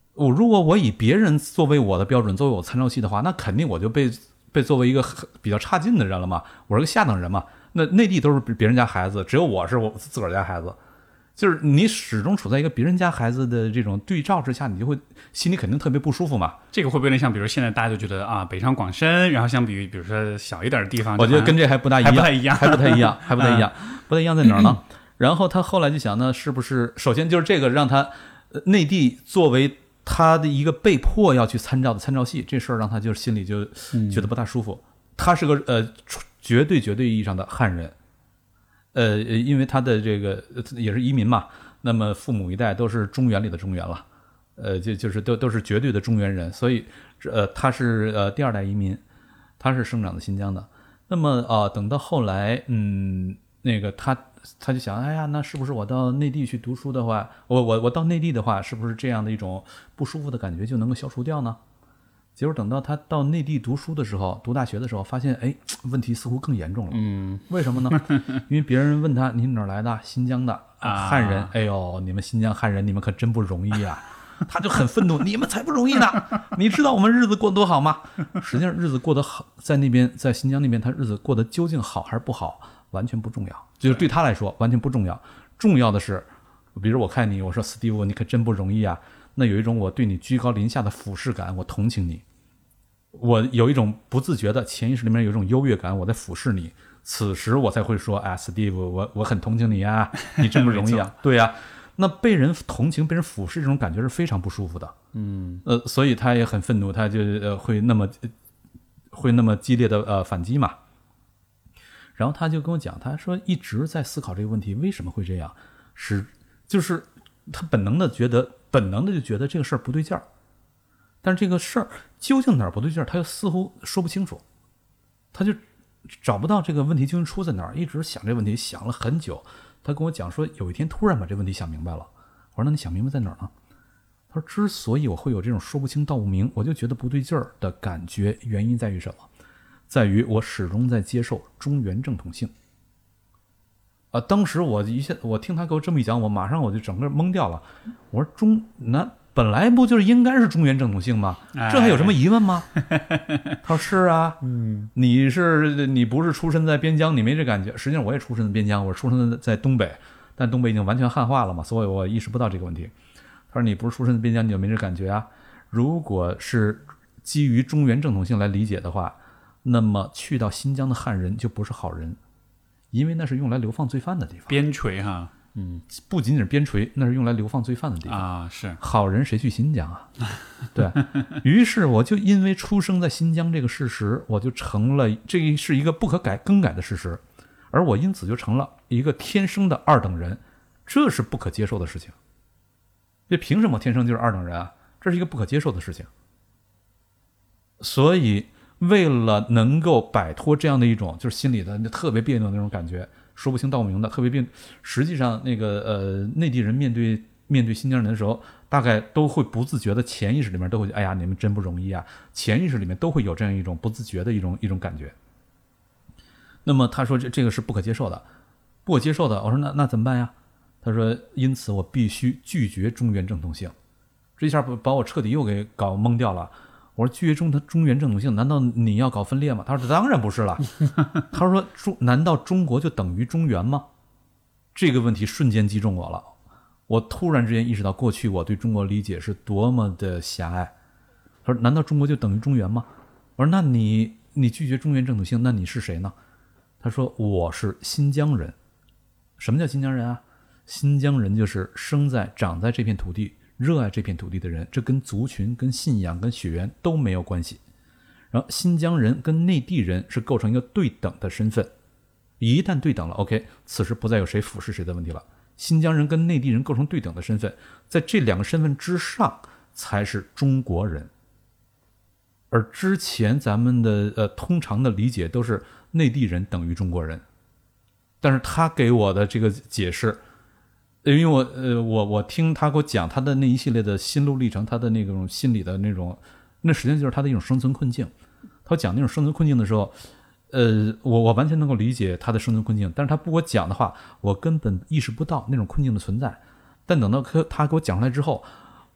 Speaker 2: 如果我以别人作为我的标准，作为我参照系的话，那肯定我就被作为一个比较差劲的人了嘛，我是个下等人嘛。那内地都是别人家孩子，只有我是我自个儿家孩子，就是你始终处在一个别人家孩子的这种对照之下，你就会心里肯定特别不舒服嘛。
Speaker 1: 这个会不会有点像，比如现在大家就觉得啊，北上广深，然后相比于比如说小一点的地方，
Speaker 2: 我觉得跟这还不大一样，还不太一样在哪儿呢？然后他后来就想呢，是不是首先就是这个让他内地作为他的一个被迫要去参照的参照系，这事儿让他就心里就觉得不大舒服。他是个绝对意义上的汉人，因为他的这个也是移民嘛，那么父母一代都是中原里的中原了，就是都是绝对的中原人，所以他是第二代移民，他是生长在新疆的。那么等到后来，那个他就想，哎呀，那是不是我到内地去读书的话，我到内地的话，是不是这样的一种不舒服的感觉就能够消除掉呢？结果等到他到内地读书的时候，读大学的时候，发现哎，问题似乎更严重了。为什么呢？因为别人问他，你哪儿来的？新疆的汉人。哎呦，你们新疆汉人，你们可真不容易啊！他就很愤怒，你们才不容易呢！你知道我们日子过得多好吗？实际上，日子过得好，在那边，在新疆那边，他日子过得究竟好还是不好，完全不重要。就是对他来说，完全不重要。重要的是，比如我看你，我说史蒂夫，你可真不容易啊！那有一种我对你居高临下的俯视感，我同情你。我有一种不自觉的潜意识里面有一种优越感，我在俯视你，此时我才会说，哎 ，Steve， 我很同情你啊，你真不容易啊，对呀。那被人同情、被人俯视这种感觉是非常不舒服的，所以他也很愤怒，他就会那么激烈的反击嘛。然后他就跟我讲，他说一直在思考这个问题，为什么会这样？就是他本能的就觉得这个事儿不对劲儿。但是这个事儿究竟哪儿不对劲儿，他又似乎说不清楚，他就找不到这个问题究竟出在哪儿，一直想这个问题，想了很久。他跟我讲说，有一天突然把这个问题想明白了。我说那你想明白在哪儿呢？他说之所以我会有这种说不清道不明，我就觉得不对劲儿的感觉，原因在于什么？在于我始终在接受中原正统性。当时我听他给我这么一讲，我马上我就整个懵掉了。我说本来不就是应该是中原正统性吗？这还有什么疑问吗？他说是啊，你不是出身在边疆，你没这感觉。实际上我也出身在边疆，我出生在东北，但东北已经完全汉化了嘛，所以我意识不到这个问题。他说你不是出身在边疆，你就没这感觉啊？如果是基于中原正统性来理解的话，那么去到新疆的汉人就不是好人，因为那是用来流放罪犯的地方。
Speaker 1: 边陲哈。
Speaker 2: 不仅仅是边陲，那是用来流放罪犯的地方
Speaker 1: 啊！是
Speaker 2: 好人谁去新疆啊？对于是，我就因为出生在新疆这个事实，我就成了这是一个不可更改的事实，而我因此就成了一个天生的二等人，这是不可接受的事情。这凭什么天生就是二等人啊？这是一个不可接受的事情。所以，为了能够摆脱这样的一种就是心里的特别别扭的那种感觉。说不清道不明的，特别病。实际上，那个内地人面对新疆人的时候，大概都会不自觉的潜意识里面都会，哎呀，你们真不容易啊！潜意识里面都会有这样一种不自觉的一种感觉。那么他说这个是不可接受的，不可接受的。我说那怎么办呀？他说，因此我必须拒绝中原正统性。这一下把我彻底又给搞懵掉了。我说拒绝中原正统性，难道你要搞分裂吗？他说当然不是了。他说难道中国就等于中原吗？这个问题瞬间击中我了。我突然之间意识到，过去我对中国理解是多么的狭隘。他说难道中国就等于中原吗？我说那你拒绝中原正统性，那你是谁呢？他说我是新疆人。什么叫新疆人啊？新疆人就是长在这片土地，热爱这片土地的人，这跟族群、跟信仰、跟血缘都没有关系。然后新疆人跟内地人是构成一个对等的身份，一旦对等了 ，OK， 此时不再有谁俯视谁的问题了。新疆人跟内地人构成对等的身份，在这两个身份之上才是中国人。而之前咱们的通常的理解都是内地人等于中国人，但是他给我的这个解释，因为我听他给我讲他的那一系列的心路历程，他的那种心理的那实际上就是他的一种生存困境。他讲那种生存困境的时候，我完全能够理解他的生存困境，但是他不给我讲的话，我根本意识不到那种困境的存在。但等到他给我讲出来之后，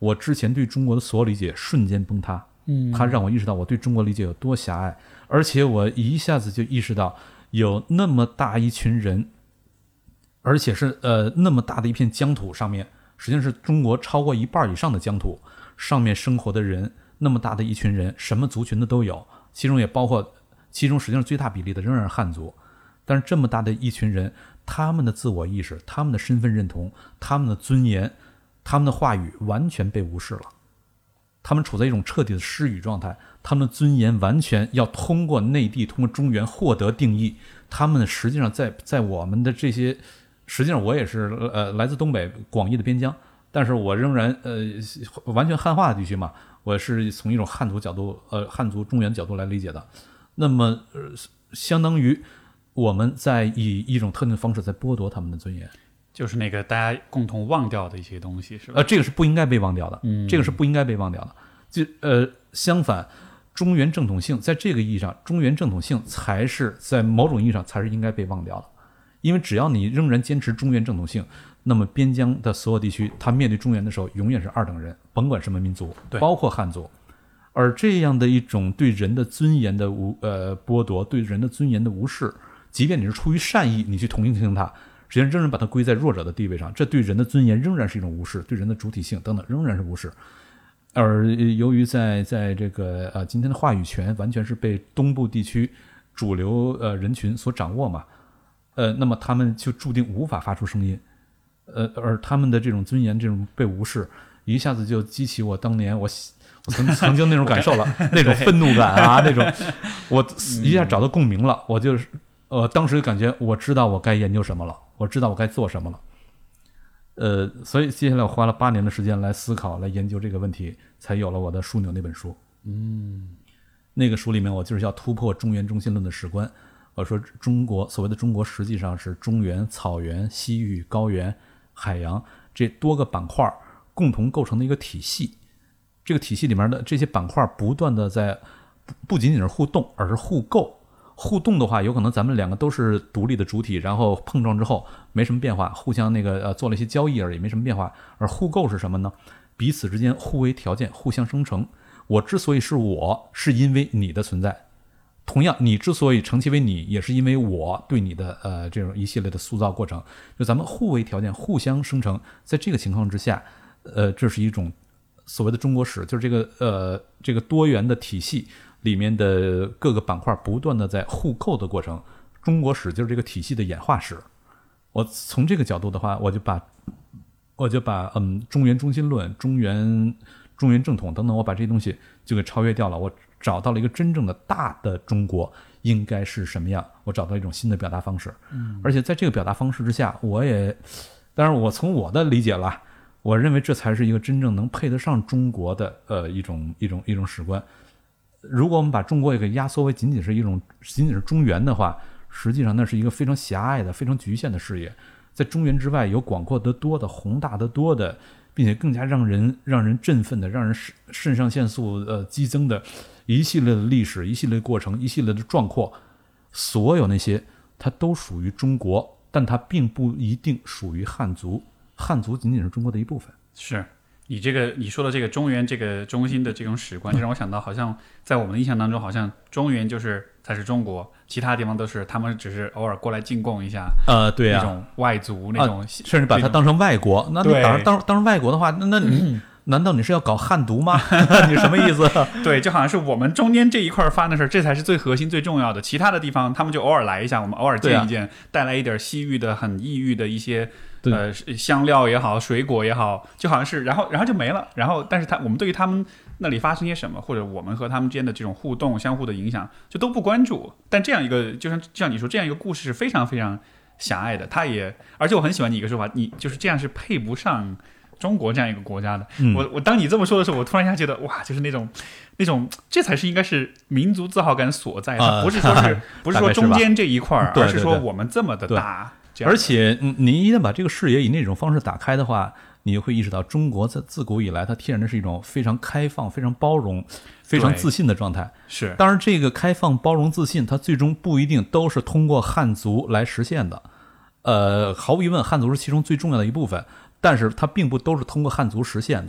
Speaker 2: 我之前对中国的所有理解瞬间崩塌。它让我意识到我对中国理解有多狭隘，而且我一下子就意识到有那么大一群人，而且是那么大的一片疆土上面，实际上是中国超过一半以上的疆土上面生活的人，那么大的一群人，什么族群的都有，其中实际上最大比例的仍然是汉族。但是这么大的一群人，他们的自我意识、他们的身份认同、他们的尊严、他们的话语完全被无视了。他们处在一种彻底的失语状态，他们的尊严完全要通过内地、通过中原获得定义。他们实际上在我们的这些，实际上我也是来自东北广义的边疆，但是我仍然完全汉化的地区嘛，我是从一种汉族角度汉族中原角度来理解的。那么相当于我们在以一种特定的方式在剥夺他们的尊严。
Speaker 1: 就是那个大家共同忘掉的一些东西，是吧？
Speaker 2: 这个是不应该被忘掉的，这个是不应该被忘掉的。相反，中原正统性在这个意义上，中原正统性才是在某种意义上才是应该被忘掉的。因为只要你仍然坚持中原正统性，那么边疆的所有地区，它面对中原的时候，永远是二等人，甭管什么民族，包括汉族。而这样的一种对人的尊严的剥夺，对人的尊严的无视，即便你是出于善意，你去同情它。实际上仍然把它归在弱者的地位上，这对人的尊严仍然是一种无视，对人的主体性等等仍然是无视。而由于在这个今天的话语权完全是被东部地区主流人群所掌握嘛，那么他们就注定无法发出声音，而他们的这种尊严这种被无视，一下子就激起我当年我曾经那种感受了，那种愤怒感啊，那种我一下找到共鸣了，我就是当时感觉我知道我该研究什么了，我知道我该做什么了。所以接下来我花了8年的时间来思考，来研究这个问题，才有了我的枢纽那本书。那个书里面我就是要突破中原中心论的史观。我说所谓的中国实际上是中原、草原、西域、高原、海洋这多个板块共同构成的一个体系。这个体系里面的这些板块不断的在不仅仅是互动，而是互构。互动的话，有可能咱们两个都是独立的主体，然后碰撞之后没什么变化，互相做了一些交易而已，没什么变化。而互构是什么呢？彼此之间互为条件，互相生成。我之所以是我，是因为你的存在。同样，你之所以成其为你，也是因为我对你的这种一系列的塑造过程。就咱们互为条件，互相生成。在这个情况之下，这是一种所谓的中国史，就是这个多元的体系里面的各个板块不断的在互构的过程，中国史就是这个体系的演化史。我从这个角度的话，我就把中原中心论、中原正统等等，我把这些东西就给超越掉了。我找到了一个真正的大的中国应该是什么样，我找到一种新的表达方式。而且在这个表达方式之下，当然我从我的理解啦，我认为这才是一个真正能配得上中国的一种史观。如果我们把中国也给压缩为仅仅是中原的话，实际上那是一个非常狭隘的、非常局限的视野。在中原之外，有广阔得多的、宏大得多的，并且更加让人振奋的、让人肾上腺素激增的一系列的历史、一系列的过程、一系列的壮阔。所有那些它都属于中国，但它并不一定属于汉族。汉族仅仅是中国的一部分。
Speaker 1: 是你说的这个中原这个中心的这种史观，就让我想到，好像在我们的印象当中，好像中原才是中国，其他地方都是他们只是偶尔过来进贡一下，
Speaker 2: 对啊，
Speaker 1: 那种外族那种，
Speaker 2: 甚至把它当成外国。那你当成外国的话，那你难道你是要搞汉独吗？你什么意思？
Speaker 1: 对，就好像是我们中间这一块发的事儿，这才是最核心最重要的。其他的地方他们就偶尔来一下，我们偶尔见一见，带来一点西域的很异域的一些香料也好，水果也好，就好像是然后就没了。然后但是我们对于他们那里发生些什么，或者我们和他们之间的这种互动、相互的影响，就都不关注。但这样一个，就像你说，这样一个故事是非常非常狭隘的。而且我很喜欢你一个说法，你就是这样是配不上中国这样一个国家的。我当你这么说的时候，我突然一下觉得哇，就是那种，这才是应该是民族自豪感所在。它不是说中间这一块，而是说我们这么的大。
Speaker 2: 而且你一旦把这个视野以那种方式打开的话，你会意识到中国自古以来它天然的是一种非常开放、非常包容、非常自信的状态。
Speaker 1: 是，
Speaker 2: 当然这个开放、包容、自信，它最终不一定都是通过汉族来实现的。毫无疑问，汉族是其中最重要的一部分，但是它并不都是通过汉族实现的，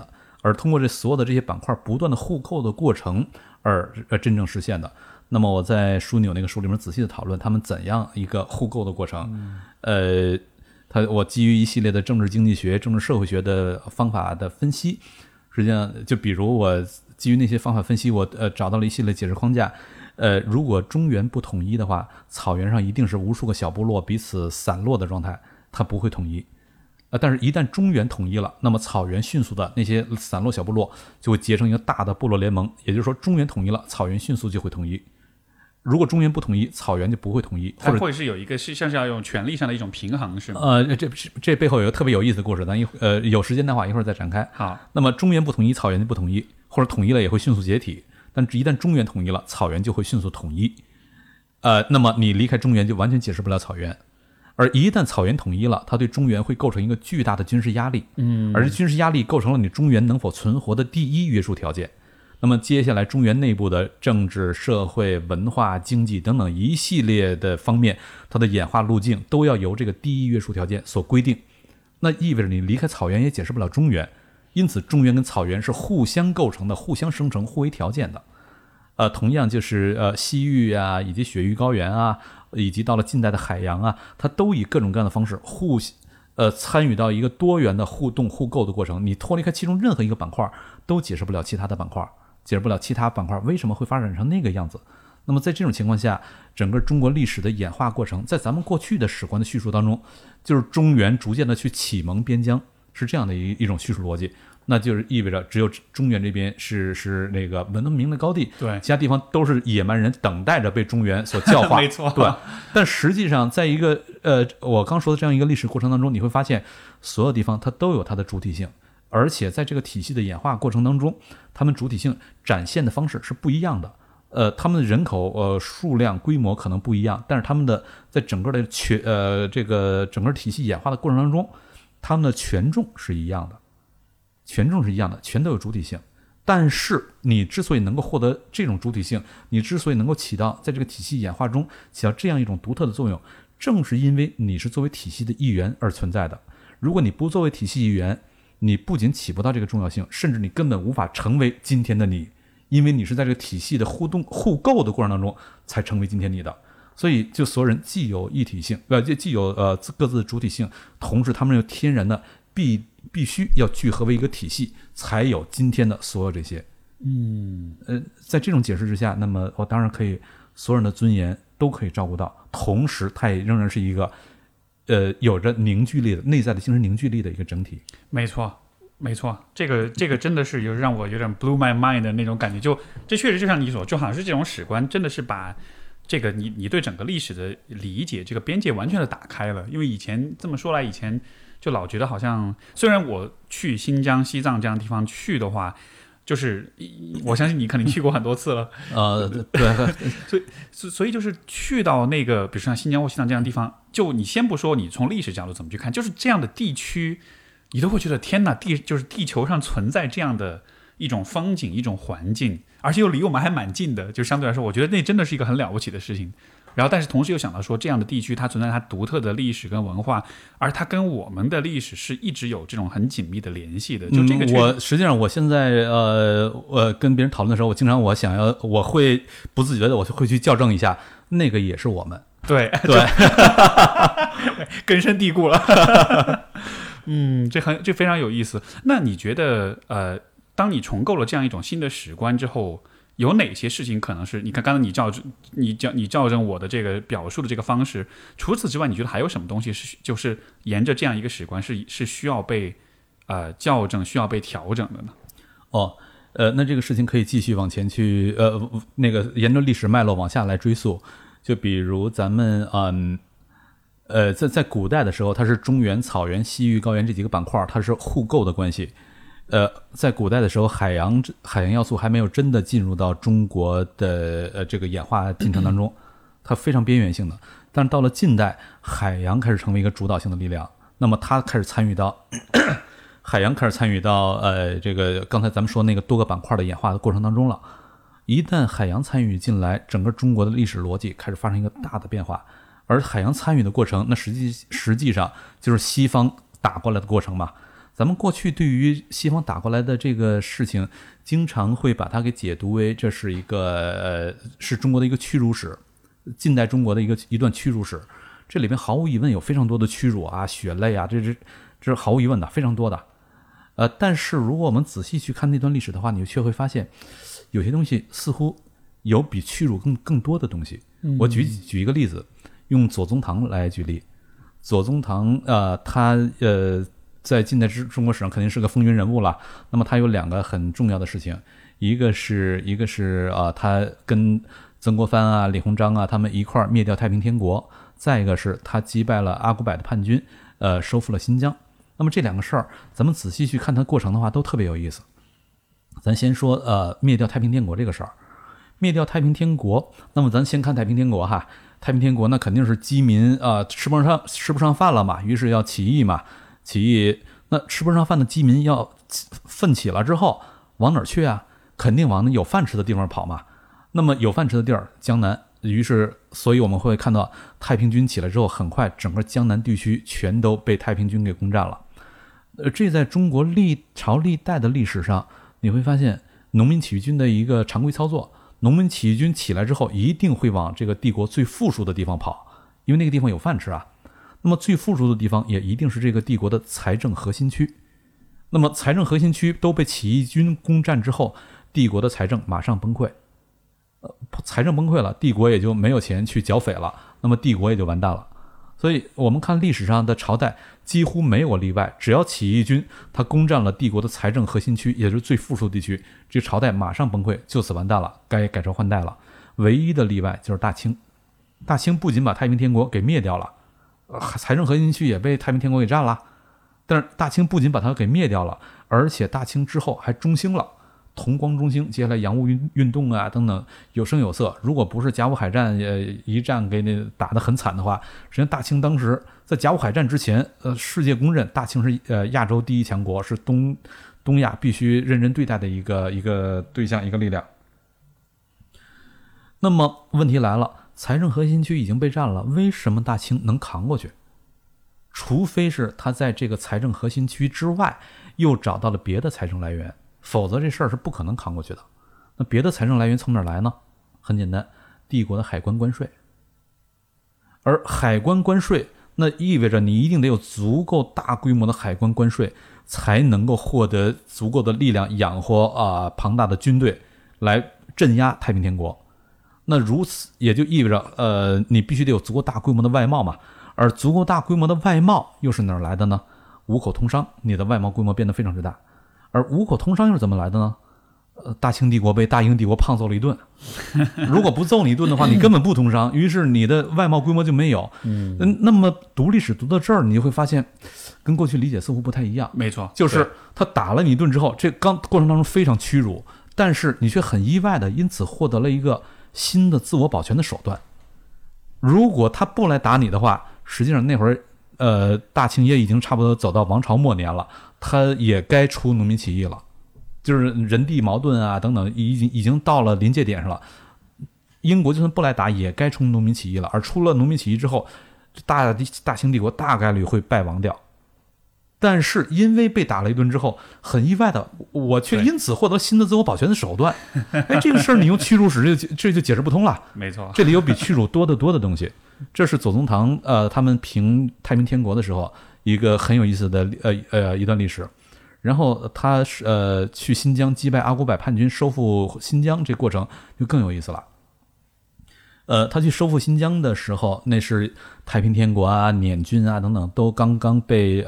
Speaker 2: 而通过这所有的这些板块不断的互扣的过程而真正实现的。那么我在枢纽那个书里面仔细的讨论他们怎样一个互购的过程。我基于一系列的政治经济学、政治社会学的方法的分析，实际上就比如我基于那些方法分析，我找到了一系列解释框架。如果中原不统一的话，草原上一定是无数个小部落彼此散落的状态，它不会统一。但是一旦中原统一了，那么草原迅速的那些散落小部落就会结成一个大的部落联盟，也就是说中原统一了，草原迅速就会统一。如果中原不统一，草原就不会统一，
Speaker 1: 它会是有一个像是要用权力上的一种平衡，是吗？
Speaker 2: 这背后有一个特别有意思的故事，咱有时间的话一会儿再展开。
Speaker 1: 好，
Speaker 2: 那么中原不统一，草原就不统一，或者统一了也会迅速解体。但一旦中原统一了，草原就会迅速统一。那么你离开中原就完全解释不了草原。而一旦草原统一了，它对中原会构成一个巨大的军事压力。而这军事压力构成了你中原能否存活的第一约束条件。那么接下来中原内部的政治、社会、文化、经济等等一系列的方面，它的演化路径都要由这个第一约束条件所规定。那意味着你离开草原也解释不了中原，因此中原跟草原是互相构成的、互相生成、互为条件的。同样就是西域啊，以及雪域高原啊，以及到了近代的海洋啊，它都以各种各样的方式参与到一个多元的互动互构的过程。你脱离开其中任何一个板块，都解释不了其他的板块，解释不了其他板块为什么会发展成那个样子。那么在这种情况下，整个中国历史的演化过程，在咱们过去的史观的叙述当中，就是中原逐渐的去启蒙边疆，是这样的一种叙述逻辑。那就是意味着只有中原这边是那个文明的高地，
Speaker 1: 对，
Speaker 2: 其他地方都是野蛮人等待着被中原所教化。
Speaker 1: 没错，
Speaker 2: 对。但实际上，在一个我刚说的这样一个历史过程当中，你会发现所有地方它都有它的主体性，而且在这个体系的演化过程当中，它们主体性展现的方式是不一样的。他们的人口数量规模可能不一样，但是他们的在整个的这个整个体系演化的过程当中，他们的权重是一样的。权重是一样的，全都有主体性。但是你之所以能够获得这种主体性，你之所以能够起到在这个体系演化中起到这样一种独特的作用，正是因为你是作为体系的一员而存在的。如果你不作为体系一员，你不仅起不到这个重要性，甚至你根本无法成为今天的你，因为你是在这个体系的互构的过程当中才成为今天你的。所以就所有人既有一体性，既有各自的主体性，同时他们又天然的必须要聚合为一个体系，才有今天的所有这些。在这种解释之下，那么我当然可以所有人的尊严都可以照顾到，同时它也仍然是一个有着凝聚力的内在的精神凝聚力的一个整体。
Speaker 1: 没错，这个真的是让我有点 blew my mind 的那种感觉。就这确实就像你说，就好像是这种史观真的是把这个你对整个历史的理解这个边界完全的打开了。因为以前这么说来，以前就老觉得好像，虽然我去新疆、西藏这样的地方去的话，就是我相信你肯定去过很多次了，
Speaker 2: 对，
Speaker 1: 所以就是去到那个，比如说像新疆或西藏这样的地方，就你先不说你从历史角度怎么去看，就是这样的地区，你都会觉得天哪，就是地球上存在这样的一种风景、一种环境，而且又离我们还蛮近的，就相对来说，我觉得那真的是一个很了不起的事情。然后，但是同时又想到说，这样的地区它存在它独特的历史跟文化，而它跟我们的历史是一直有这种很紧密的联系的。就这个，
Speaker 2: 实际上我现在跟别人讨论的时候，我会不自觉的我会去校正一下，那个也是我们。
Speaker 1: 对，根深蒂固了。这非常有意思。那你觉得当你重构了这样一种新的史观之后，有哪些事情可能是你看刚才你校正我的这个表述的这个方式？除此之外，你觉得还有什么东西是就是沿着这样一个史观是需要被校正、需要被调整的呢？
Speaker 2: 那这个事情可以继续往前去那个沿着历史脉络往下来追溯。就比如咱们在古代的时候，它是中原、草原、西域、高原这几个板块，它是互构的关系。在古代的时候，海洋要素还没有真的进入到中国的这个演化进程当中，它非常边缘性的。但是到了近代，海洋开始成为一个主导性的力量，那么它开始参与到海洋开始参与到这个刚才咱们说那个多个板块的演化的过程当中了。一旦海洋参与进来，整个中国的历史逻辑开始发生一个大的变化。而海洋参与的过程，那实际上就是西方打过来的过程嘛。 咱们过去对于西方打过来的这个事情，经常会把它给解读为这是一个是中国的一个屈辱史，近代中国的一段屈辱史。这里边毫无疑问有非常多的屈辱啊、血泪啊，这是毫无疑问的，非常多的。但是如果我们仔细去看那段历史的话，你却会发现，有些东西似乎有比屈辱更多的东西。我举一个例子，用左宗棠来举例。左宗棠他在近代中国史上肯定是个风云人物了。那么他有2个很重要的事情，一个是他跟曾国藩啊、李鸿章啊他们一块儿灭掉太平天国，再一个是他击败了阿古柏的叛军，收复了新疆。那么这2个事儿，咱们仔细去看它过程的话，都特别有意思。咱先说灭掉太平天国这个事儿。灭掉太平天国，那么咱先看太平天国哈。太平天国那肯定是饥民吃不上饭了嘛，于是要起义嘛。起义，那吃不上饭的饥民要奋起了之后，往哪儿去啊？肯定往有饭吃的地方跑嘛。那么有饭吃的地儿，江南。于是，所以我们会看到太平军起来之后，很快整个江南地区全都被太平军给攻占了。这在中国历朝历代的历史上，你会发现农民起义军的一个常规操作。农民起义军起来之后，一定会往这个帝国最富庶的地方跑，因为那个地方有饭吃啊。那么最富庶的地方也一定是这个帝国的财政核心区。那么财政核心区都被起义军攻占之后，帝国的财政马上崩溃。财政崩溃了，帝国也就没有钱去剿匪了，那么帝国也就完蛋了。所以我们看历史上的朝代几乎没有例外，只要起义军他攻占了帝国的财政核心区，也就是最富庶地区，这朝代马上崩溃，就此完蛋了，该改朝换代了。唯一的例外就是大清。大清不仅把太平天国给灭掉了，财政核心区也被太平天国给占了。但是大清不仅把它给灭掉了，而且大清之后还中兴了，同光中兴，接下来洋务运动啊等等有声有色。如果不是甲午海战一战给那打得很惨的话，实际上大清当时在甲午海战之前，世界公认大清是亚洲第一强国，是东亚必须认真对待的一个对象，一个力量。那么问题来了，财政核心区已经被占了，为什么大清能扛过去？除非是他在这个财政核心区之外又找到了别的财政来源，否则这事儿是不可能扛过去的。那别的财政来源从哪儿来呢？很简单，帝国的海关关税。而海关关税，那意味着你一定得有足够大规模的海关关税，才能够获得足够的力量养活庞大的军队来镇压太平天国。那如此也就意味着你必须得有足够大规模的外贸嘛。而足够大规模的外贸又是哪儿来的呢？五口通商，你的外贸规模变得非常之大。而五口通商又是怎么来的呢？大清帝国被大英帝国胖揍了一顿，如果不揍你一顿的话，你根本不通商，于是你的外贸规模就没有。那么读历史读到这儿，你就会发现跟过去理解似乎不太一样。
Speaker 1: 没错，
Speaker 2: 就是他打了你一顿之后，这过程当中非常屈辱，但是你却很意外的因此获得了一个新的自我保全的手段。如果他不来打你的话，实际上那会儿大清也已经差不多走到王朝末年了，他也该出农民起义了，就是人地矛盾啊等等已经到了临界点上了。英国就算不来打也该出农民起义了，而出了农民起义之后，大清帝国大概率会败亡掉。但是因为被打了一顿之后，很意外的我却因此获得新的自我保全的手段。哎，这个事儿你用屈辱史这就解释不通了。
Speaker 1: 没错，
Speaker 2: 这里有比屈辱多得多的东西。这是左宗棠他们平太平天国的时候一个很有意思的一段历史。然后他去新疆击败阿古柏叛军，收复新疆，这过程就更有意思了。他去收复新疆的时候，那是太平天国啊、捻军啊等等都刚刚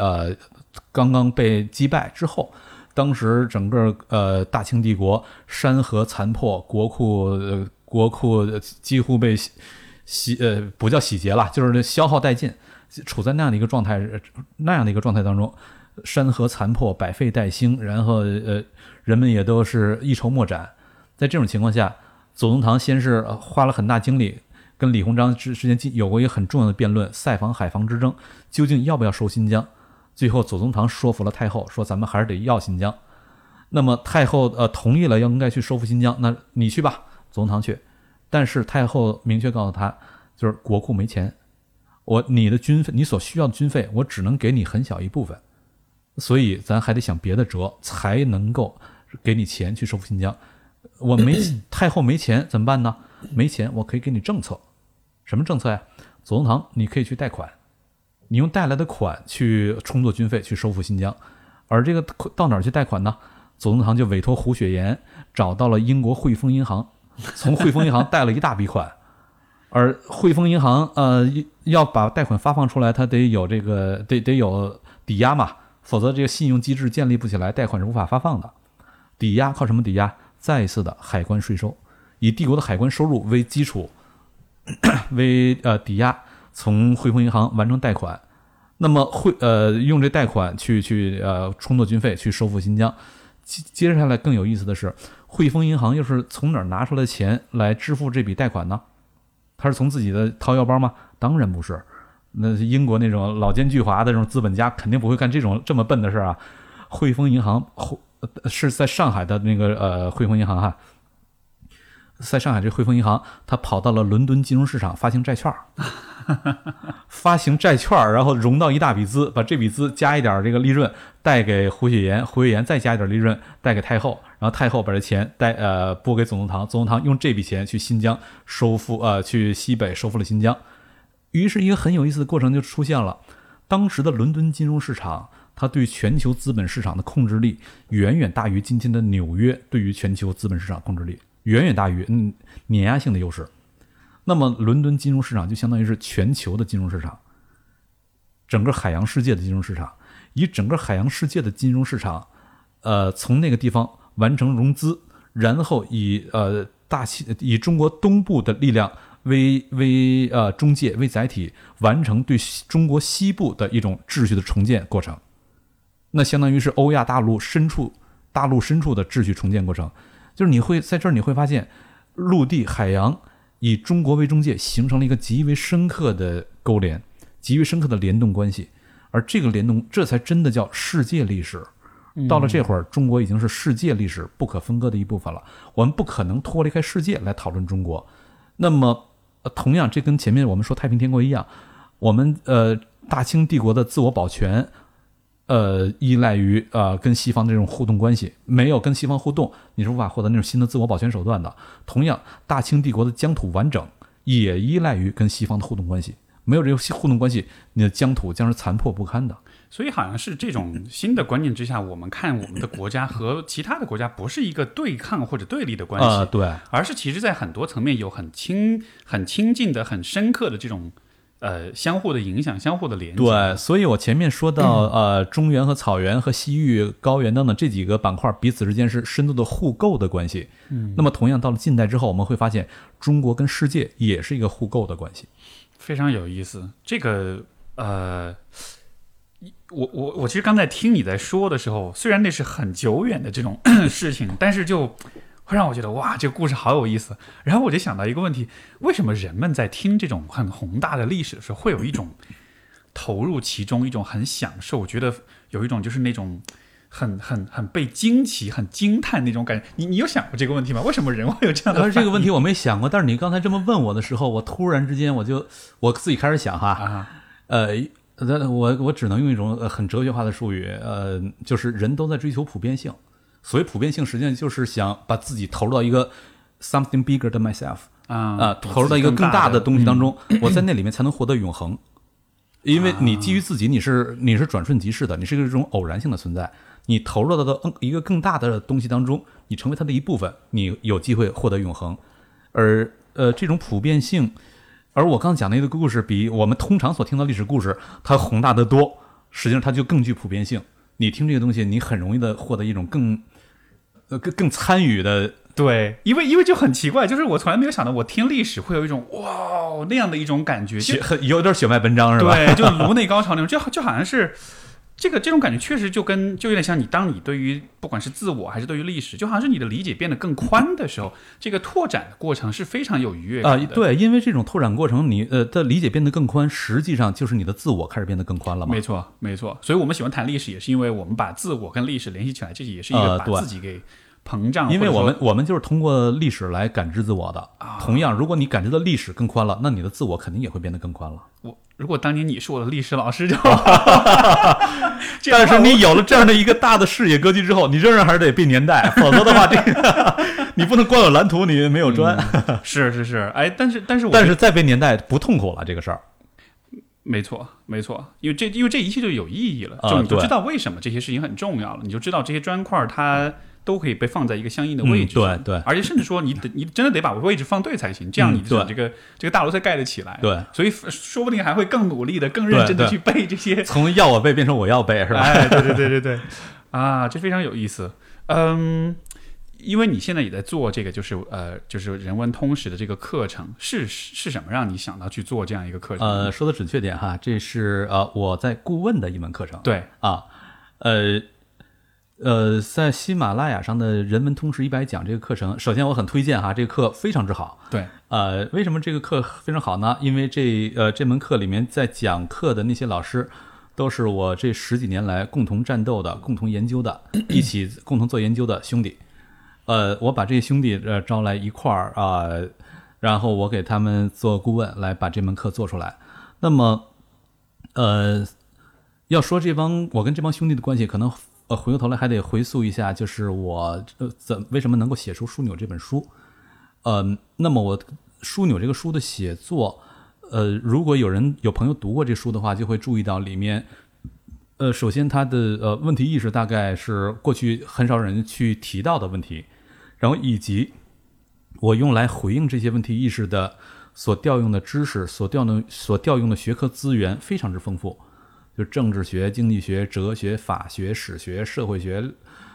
Speaker 2: 被击败之后，当时整个大清帝国山河残破，国库几乎被不叫洗劫了，就是消耗殆尽，处在那样的一个状态当中，山河残破，百废待兴，然后人们也都是一筹莫展。在这种情况下，左宗棠先是花了很大精力，跟李鸿章之间有过一个很重要的辩论，塞防海防之争，究竟要不要收新疆。最后左宗棠说服了太后，说咱们还是得要新疆。那么太后同意了，应该去收复新疆，那你去吧，左宗棠去。但是太后明确告诉他，就是国库没钱，你的军费，你所需要的军费，我只能给你很小一部分。 所以咱还得想别的辙，才能够给你钱去收复新疆。我没太后没钱怎么办呢？没钱，我可以给你政策。什么政策呀？左宗棠，你可以去贷款，你用贷来的款去充作军费，去收复新疆。而这个到哪儿去贷款呢？左宗棠就委托胡雪岩找到了英国汇丰银行，从汇丰银行贷了一大笔款。而汇丰银行要把贷款发放出来，它得有这个得有抵押嘛，否则这个信用机制建立不起来，贷款是无法发放的。抵押靠什么抵押？再一次的海关税收，以帝国的海关收入为基础，为抵押，从汇丰银行完成贷款。那么用这贷款去充作军费，去收复新疆。接下来更有意思的是，汇丰银行又是从哪儿拿出来的钱来支付这笔贷款呢？他是从自己的掏腰包吗？当然不是。那英国那种老奸巨猾的这种资本家肯定不会干这么笨的事啊。汇丰银行是在上海的那个汇丰银行哈，在上海这汇丰银行，他跑到了伦敦金融市场发行债券，然后融到一大笔资，把这笔资加一点这个利润贷给胡雪岩，胡雪岩再加一点利润贷给太后，然后太后把这钱拨给左宗棠，左宗棠用这笔钱去新疆收复去西北收复了新疆。于是一个很有意思的过程就出现了。当时的伦敦金融市场，它对全球资本市场的控制力远远大于今天的纽约对于全球资本市场控制力，远远大于碾压性的优势。那么伦敦金融市场就相当于是全球的金融市场，整个海洋世界的金融市场，以整个海洋世界的金融市场从那个地方完成融资，然后以中国东部的力量为中介为载体，完成对中国西部的一种秩序的重建过程。那相当于是欧亚大陆深处的秩序重建过程。就是你会在这儿你会发现，陆地海洋以中国为中介，形成了一个极为深刻的勾连，极为深刻的联动关系。而这个联动，这才真的叫世界历史。到了这会儿，中国已经是世界历史不可分割的一部分了。我们不可能脱离开世界来讨论中国。那么同样，这跟前面我们说太平天国一样，我们大清帝国的自我保全依赖于跟西方的这种互动关系，没有跟西方互动，你是无法获得那种新的自我保全手段的。同样，大清帝国的疆土完整也依赖于跟西方的互动关系，没有这个互动关系，你的疆土将是残破不堪的。
Speaker 1: 所以好像是这种新的观念之下，我们看我们的国家和其他的国家不是一个对抗或者对立的关系，
Speaker 2: 对，
Speaker 1: 而是其实在很多层面有很亲近的、很深刻的这种相互的影响、相互的连接。
Speaker 2: 对，所以我前面说到中原和草原和西域、高原等等这几个板块彼此之间是深度的互构的关系。那么同样到了近代之后，我们会发现中国跟世界也是一个互构的关系，
Speaker 1: 非常有意思。这个我其实刚才听你在说的时候，虽然那是很久远的这种事情，但是就会让我觉得哇，这个故事好有意思。然后我就想到一个问题，为什么人们在听这种很宏大的历史的时候，会有一种投入其中，一种很享受，觉得有一种就是那种很被惊奇、很惊叹那种感觉。你有想过这个问题吗？为什么人会有这样的反应？
Speaker 2: 这个问题我没想过，但是你刚才这么问我的时候，我突然之间我自己开始想哈，我只能用一种很哲学化的术语，就是人都在追求普遍性。所谓普遍性，实际上就是想把自己投入到一个 something bigger than myself 投入到一个更大的东西当中，我在那里面才能获得永恒。因为你基于自己，你是转瞬即逝的，你是一种偶然性的存在。你投入到一个更大的东西当中，你成为它的一部分，你有机会获得永恒。而这种普遍性。而我刚讲的一个故事，比我们通常所听到历史故事它宏大得多，实际上它就更具普遍性。你听这个东西，你很容易的获得一种更参与的。
Speaker 1: 对，因为就很奇怪，就是我从来没有想到，我听历史会有一种哇那样的一种感觉，
Speaker 2: 有点血脉奔张是吧？
Speaker 1: 对，就颅内高潮那种，就好像是。这种感觉确实就有点像当你对于不管是自我还是对于历史，就好像是你的理解变得更宽的时候，这个拓展的过程是非常有愉悦感的。
Speaker 2: 对，因为这种拓展过程，你的理解变得更宽，实际上就是你的自我开始变得更宽了嘛。
Speaker 1: 没错。所以我们喜欢谈历史，也是因为我们把自我跟历史联系起来，这也是一个把自己给膨胀，
Speaker 2: 因为我们就是通过历史来感知自我的。同样，如果你感知的历史更宽了，那你的自我肯定也会变得更宽了。
Speaker 1: 如果当年你是我的历史老师就
Speaker 2: 但是你有了这样的一个大的视野格局之后，你仍然还是得背年代，否则的话，这个你不能光有蓝图，你没有砖。
Speaker 1: 是，哎，但
Speaker 2: 是再背年代不痛苦了，这个事儿。
Speaker 1: 没错，因为这一切就有意义了，就你就知道为什么这些事情很重要了，你就知道这些砖块它都可以被放在一个相应的位置上，
Speaker 2: 对，
Speaker 1: 而且甚至说你真的得把位置放对才行，这样你这个大楼才盖得起来。
Speaker 2: 对，
Speaker 1: 所以说不定还会更努力的、更认真的去背这些，
Speaker 2: 从要我背变成我要背，是吧？
Speaker 1: 哎，对，啊，这非常有意思。因为你现在也在做这个，就是人文通识的这个课程，是什么让你想到去做这样一个课程？
Speaker 2: 说的准确点哈，这是我在顾问的一门课程。
Speaker 1: 对
Speaker 2: 啊，在喜马拉雅上的人文通识100讲这个课程，首先我很推荐哈，这个课非常之好。
Speaker 1: 对，
Speaker 2: 为什么这个课非常好呢？因为这门课里面在讲课的那些老师，都是我这10几年来共同战斗的、共同研究的、一起共同做研究的兄弟。我把这些兄弟招来一块儿然后我给他们做顾问，来把这门课做出来。那么，要说我跟这帮兄弟的关系，可能回过头来还得回溯一下，就是我为什么能够写出《枢纽》这本书。那么我《枢纽》这个书的写作，如果有朋友读过这书的话，就会注意到里面。首先它的问题意识大概是过去很少人去提到的问题，然后以及我用来回应这些问题意识的所调用的知识、所调用的学科资源非常之丰富，就政治学、经济学、哲学、法学、史学、社会学，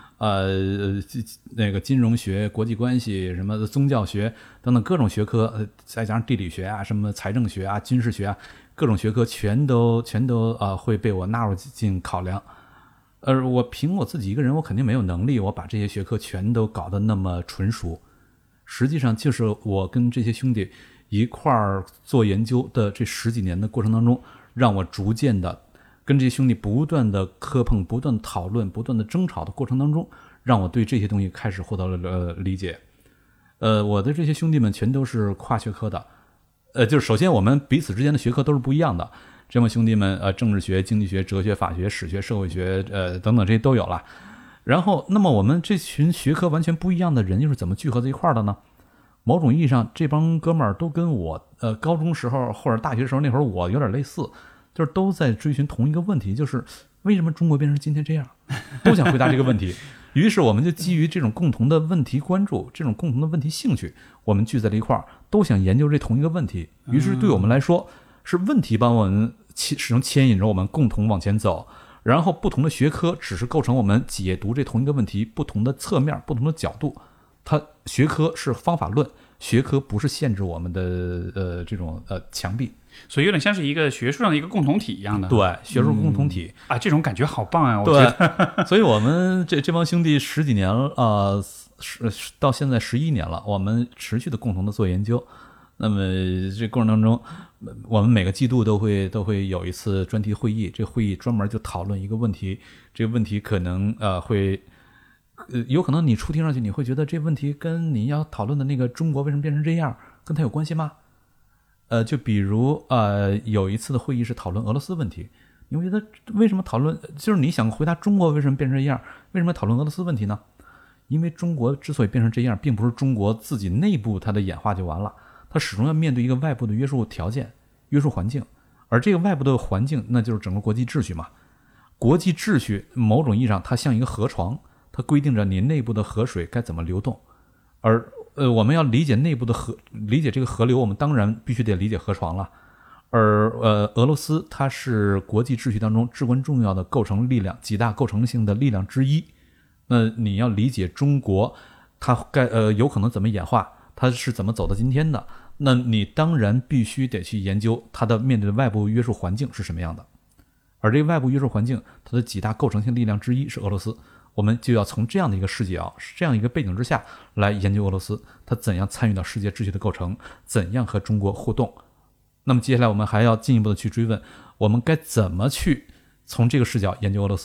Speaker 2: 那个金融学、国际关系、什么宗教学等等各种学科，再加上地理学啊、什么财政学啊、军事学啊，各种学科全都会被我纳入进考量。我凭我自己一个人，我肯定没有能力我把这些学科全都搞得那么纯熟。实际上就是我跟这些兄弟一块儿做研究的这10几年的过程当中，让我逐渐的跟这些兄弟不断的磕碰、不断的讨论、不断的争吵的过程当中，让我对这些东西开始获得了理解。我的这些兄弟们全都是跨学科的，就是首先我们彼此之间的学科都是不一样的。这帮兄弟们政治学、经济学、哲学、法学、史学、社会学等等这些都有了。然后那么我们这群学科完全不一样的人又是怎么聚合在一块儿的呢？某种意义上这帮哥们儿都跟我高中时候或者大学时候那会儿我有点类似，就是都在追寻同一个问题，就是为什么中国变成今天这样，都想回答这个问题。于是我们就基于这种共同的问题关注，这种共同的问题兴趣，我们聚在了一块儿，都想研究这同一个问题。于是对我们来说，是问题帮我们始终牵引着我们共同往前走，然后不同的学科只是构成我们解读这同一个问题不同的侧面、不同的角度。它学科是方法论，学科不是限制我们的这种墙壁。
Speaker 1: 所以有点像是一个学术上的一个共同体一样的。
Speaker 2: 对，学术共同体
Speaker 1: 啊，这种感觉好棒啊！我觉得，
Speaker 2: 所以我们这帮兄弟10几年了，到现在11年了，我们持续的共同的做研究。那么这过程当中，我们每个季度都会有一次专题会议，这会议专门就讨论一个问题，这个问题可能会。有可能你初听上去你会觉得这问题跟你要讨论的那个中国为什么变成这样跟它有关系吗？就比如有一次的会议是讨论俄罗斯问题，你会觉得为什么讨论，就是你想回答中国为什么变成这样，为什么讨论俄罗斯问题呢？因为中国之所以变成这样，并不是中国自己内部它的演化就完了，它始终要面对一个外部的约束条件、约束环境，而这个外部的环境那就是整个国际秩序嘛。国际秩序某种意义上它像一个河床，它规定着你内部的河水该怎么流动，而我们要理解内部的理解这个河流，我们当然必须得理解河床了。而俄罗斯它是国际秩序当中至关重要的构成力量，几大构成性的力量之一。那你要理解中国，它有可能怎么演化，它是怎么走到今天的，那你当然必须得去研究它的面对的外部约束环境是什么样的。而这个外部约束环境，它的几大构成性力量之一是俄罗斯。我们就要从这样的一个视角、这样一个背景之下来研究俄罗斯，它怎样参与到世界秩序的构成，怎样和中国互动。那么接下来我们还要进一步的去追问，我们该怎么去从这个视角研究俄罗斯，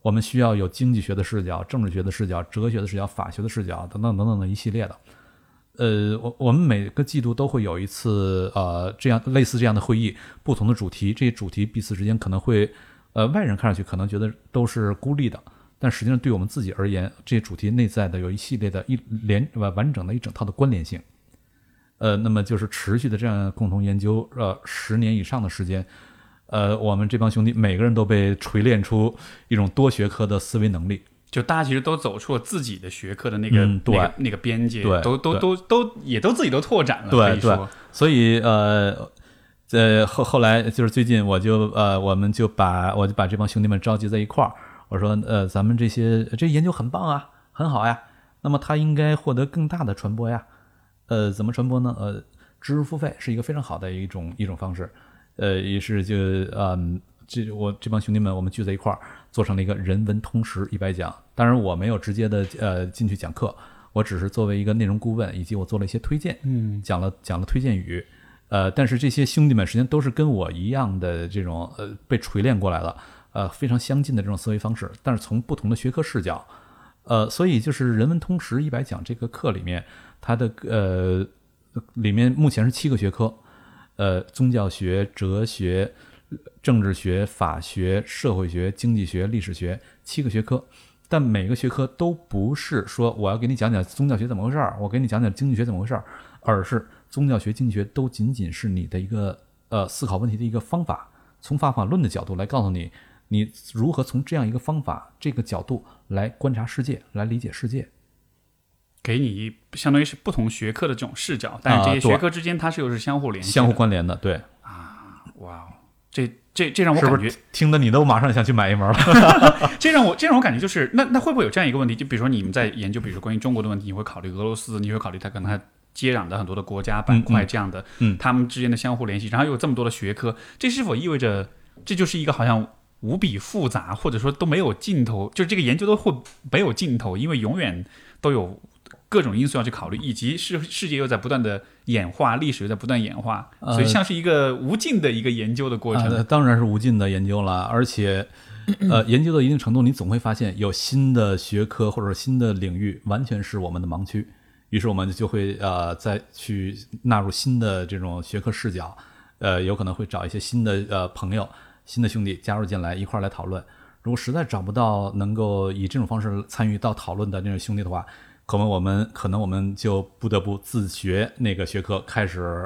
Speaker 2: 我们需要有经济学的视角、政治学的视角、哲学的视角、法学的视角等等等等的一系列的。我们每个季度都会有一次这样类似这样的会议，不同的主题，这些主题彼此之间可能会外人看上去可能觉得都是孤立的，但实际上对我们自己而言，这些主题内在的有一系列的完整的一整套的关联性。那么就是持续的这样共同研究10年以上的时间，我们这帮兄弟每个人都被锤炼出一种多学科的思维能力。
Speaker 1: 就大家其实都走出了自己的学科的那个、那个边界，
Speaker 2: 对，
Speaker 1: 也都自己都拓展了，
Speaker 2: 对
Speaker 1: 可以说。
Speaker 2: 所以后来就是最近我就把这帮兄弟们召集在一块儿，我说咱们这研究很棒啊，很好呀，那么它应该获得更大的传播呀。怎么传播呢？知识付费是一个非常好的一种方式。于是我这帮兄弟们，我们聚在一块儿，做成了一个人文通识100讲。当然，我没有直接的进去讲课，我只是作为一个内容顾问，以及我做了一些推荐，讲了推荐语。但是这些兄弟们实际上都是跟我一样的这种被锤炼过来了，非常相近的这种思维方式，但是从不同的学科视角。所以就是人文通识100讲这个课里面，它的里面目前是7个学科，宗教学、哲学、政治学、法学、社会学、经济学、历史学7个学科，但每个学科都不是说我要给你讲讲宗教学怎么回事儿，我给你讲讲经济学怎么回事儿，而是宗教学、经济学都仅仅是你的一个思考问题的一个方法，从方法论的角度来告诉你，你如何从这样一个方法、这个角度来观察世界，来理解世界。
Speaker 1: 给你相当于是不同学科的这种视角，但是这些学科之间它又是相互联系的、
Speaker 2: 相互关联的，对
Speaker 1: 啊，哇，这让我感觉，
Speaker 2: 是不是听得你都马上想去买一门了？
Speaker 1: 这让我感觉就是那会不会有这样一个问题？就比如说你们在研究，比如说关于中国的问题，你会考虑俄罗斯，你会考虑它可能它接壤的很多的国家板块这样的，他们之间的相互联系，然后有这么多的学科，这是否意味着这就是一个好像无比复杂，或者说都没有尽头，就是这个研究都会没有尽头，因为永远都有各种因素要去考虑，以及世界又在不断的演化，历史又在不断演化，所以像是一个无尽的一个研究的过程。
Speaker 2: 当然是无尽的研究了，而且研究到一定程度，你总会发现有新的学科或者新的领域完全是我们的盲区，于是我们就会再去纳入新的这种学科视角，有可能会找一些新的朋友、新的兄弟加入进来一块来讨论。如果实在找不到能够以这种方式参与到讨论的那种兄弟的话，可能我们就不得不自学那个学科，开始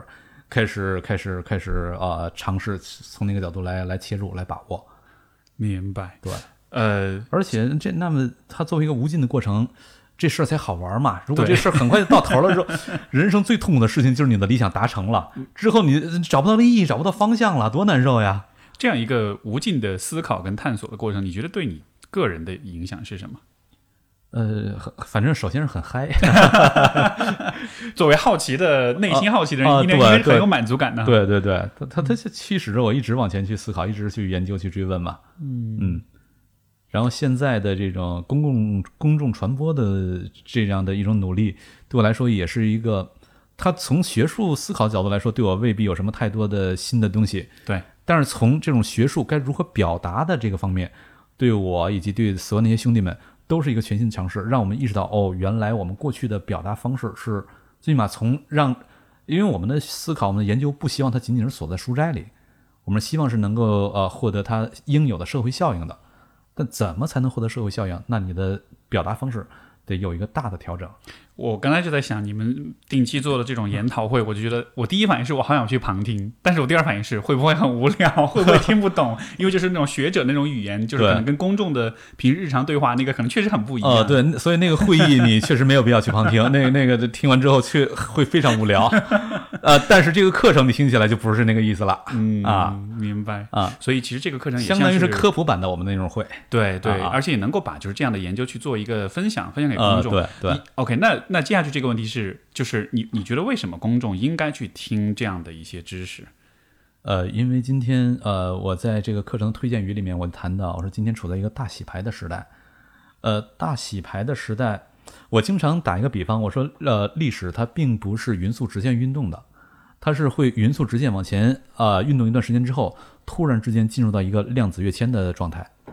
Speaker 2: 尝试从那个角度来切入来把握。
Speaker 1: 明白，
Speaker 2: 对，而且那么它作为一个无尽的过程，这事儿才好玩嘛。如果这事儿很快就到头了之后，人生最痛苦的事情就是你的理想达成了之后，你找不到意义，找不到方向了，多难受呀！
Speaker 1: 这样一个无尽的思考跟探索的过程，你觉得对你个人的影响是什么？
Speaker 2: 反正首先是很嗨。
Speaker 1: 作为好奇的内心好奇的人，应该是很有满足感的。
Speaker 2: 对，他驱使着我一直往前去思考，一直去研究、去追问嘛。然后现在的这种公众传播的这样的一种努力，对我来说也是一个，他从学术思考角度来说，对我未必有什么太多的新的东西。
Speaker 1: 对，
Speaker 2: 但是从这种学术该如何表达的这个方面，对我以及对所有那些兄弟们，都是一个全新的尝试，让我们意识到原来我们过去的表达方式是最起码因为我们的思考、我们的研究不希望它仅仅是锁在书斋里，我们希望是能够获得它应有的社会效应的。但怎么才能获得社会效应？那你的表达方式得有一个大的调整。
Speaker 1: 我刚才就在想，你们定期做的这种研讨会，我就觉得我第一反应是我好想去旁听，但是我第二反应是会不会很无聊，会不会听不懂？因为就是那种学者那种语言，就是可能跟公众的平时日常对话那个可能确实很不一样。
Speaker 2: 对，所以那个会议你确实没有必要去旁听，那个听完之后却会非常无聊。但是这个课程你听起来就不是那个意思了。
Speaker 1: 明白啊。所以其实这个课程也
Speaker 2: 相当于是科普版的我们那种会。
Speaker 1: 对，而且也能够把就是这样的研究去做一个分享给公众。
Speaker 2: 对。
Speaker 1: OK， 那接下去这个问题是，就是你觉得为什么公众应该去听这样的一些知识？
Speaker 2: 因为今天我在这个课程推荐语里面我谈到，我说今天处在一个大洗牌的时代。大洗牌的时代，我经常打一个比方，我说历史它并不是匀速直线运动的，它是会匀速直线往前运动一段时间之后，突然之间进入到一个量子跃迁的状态。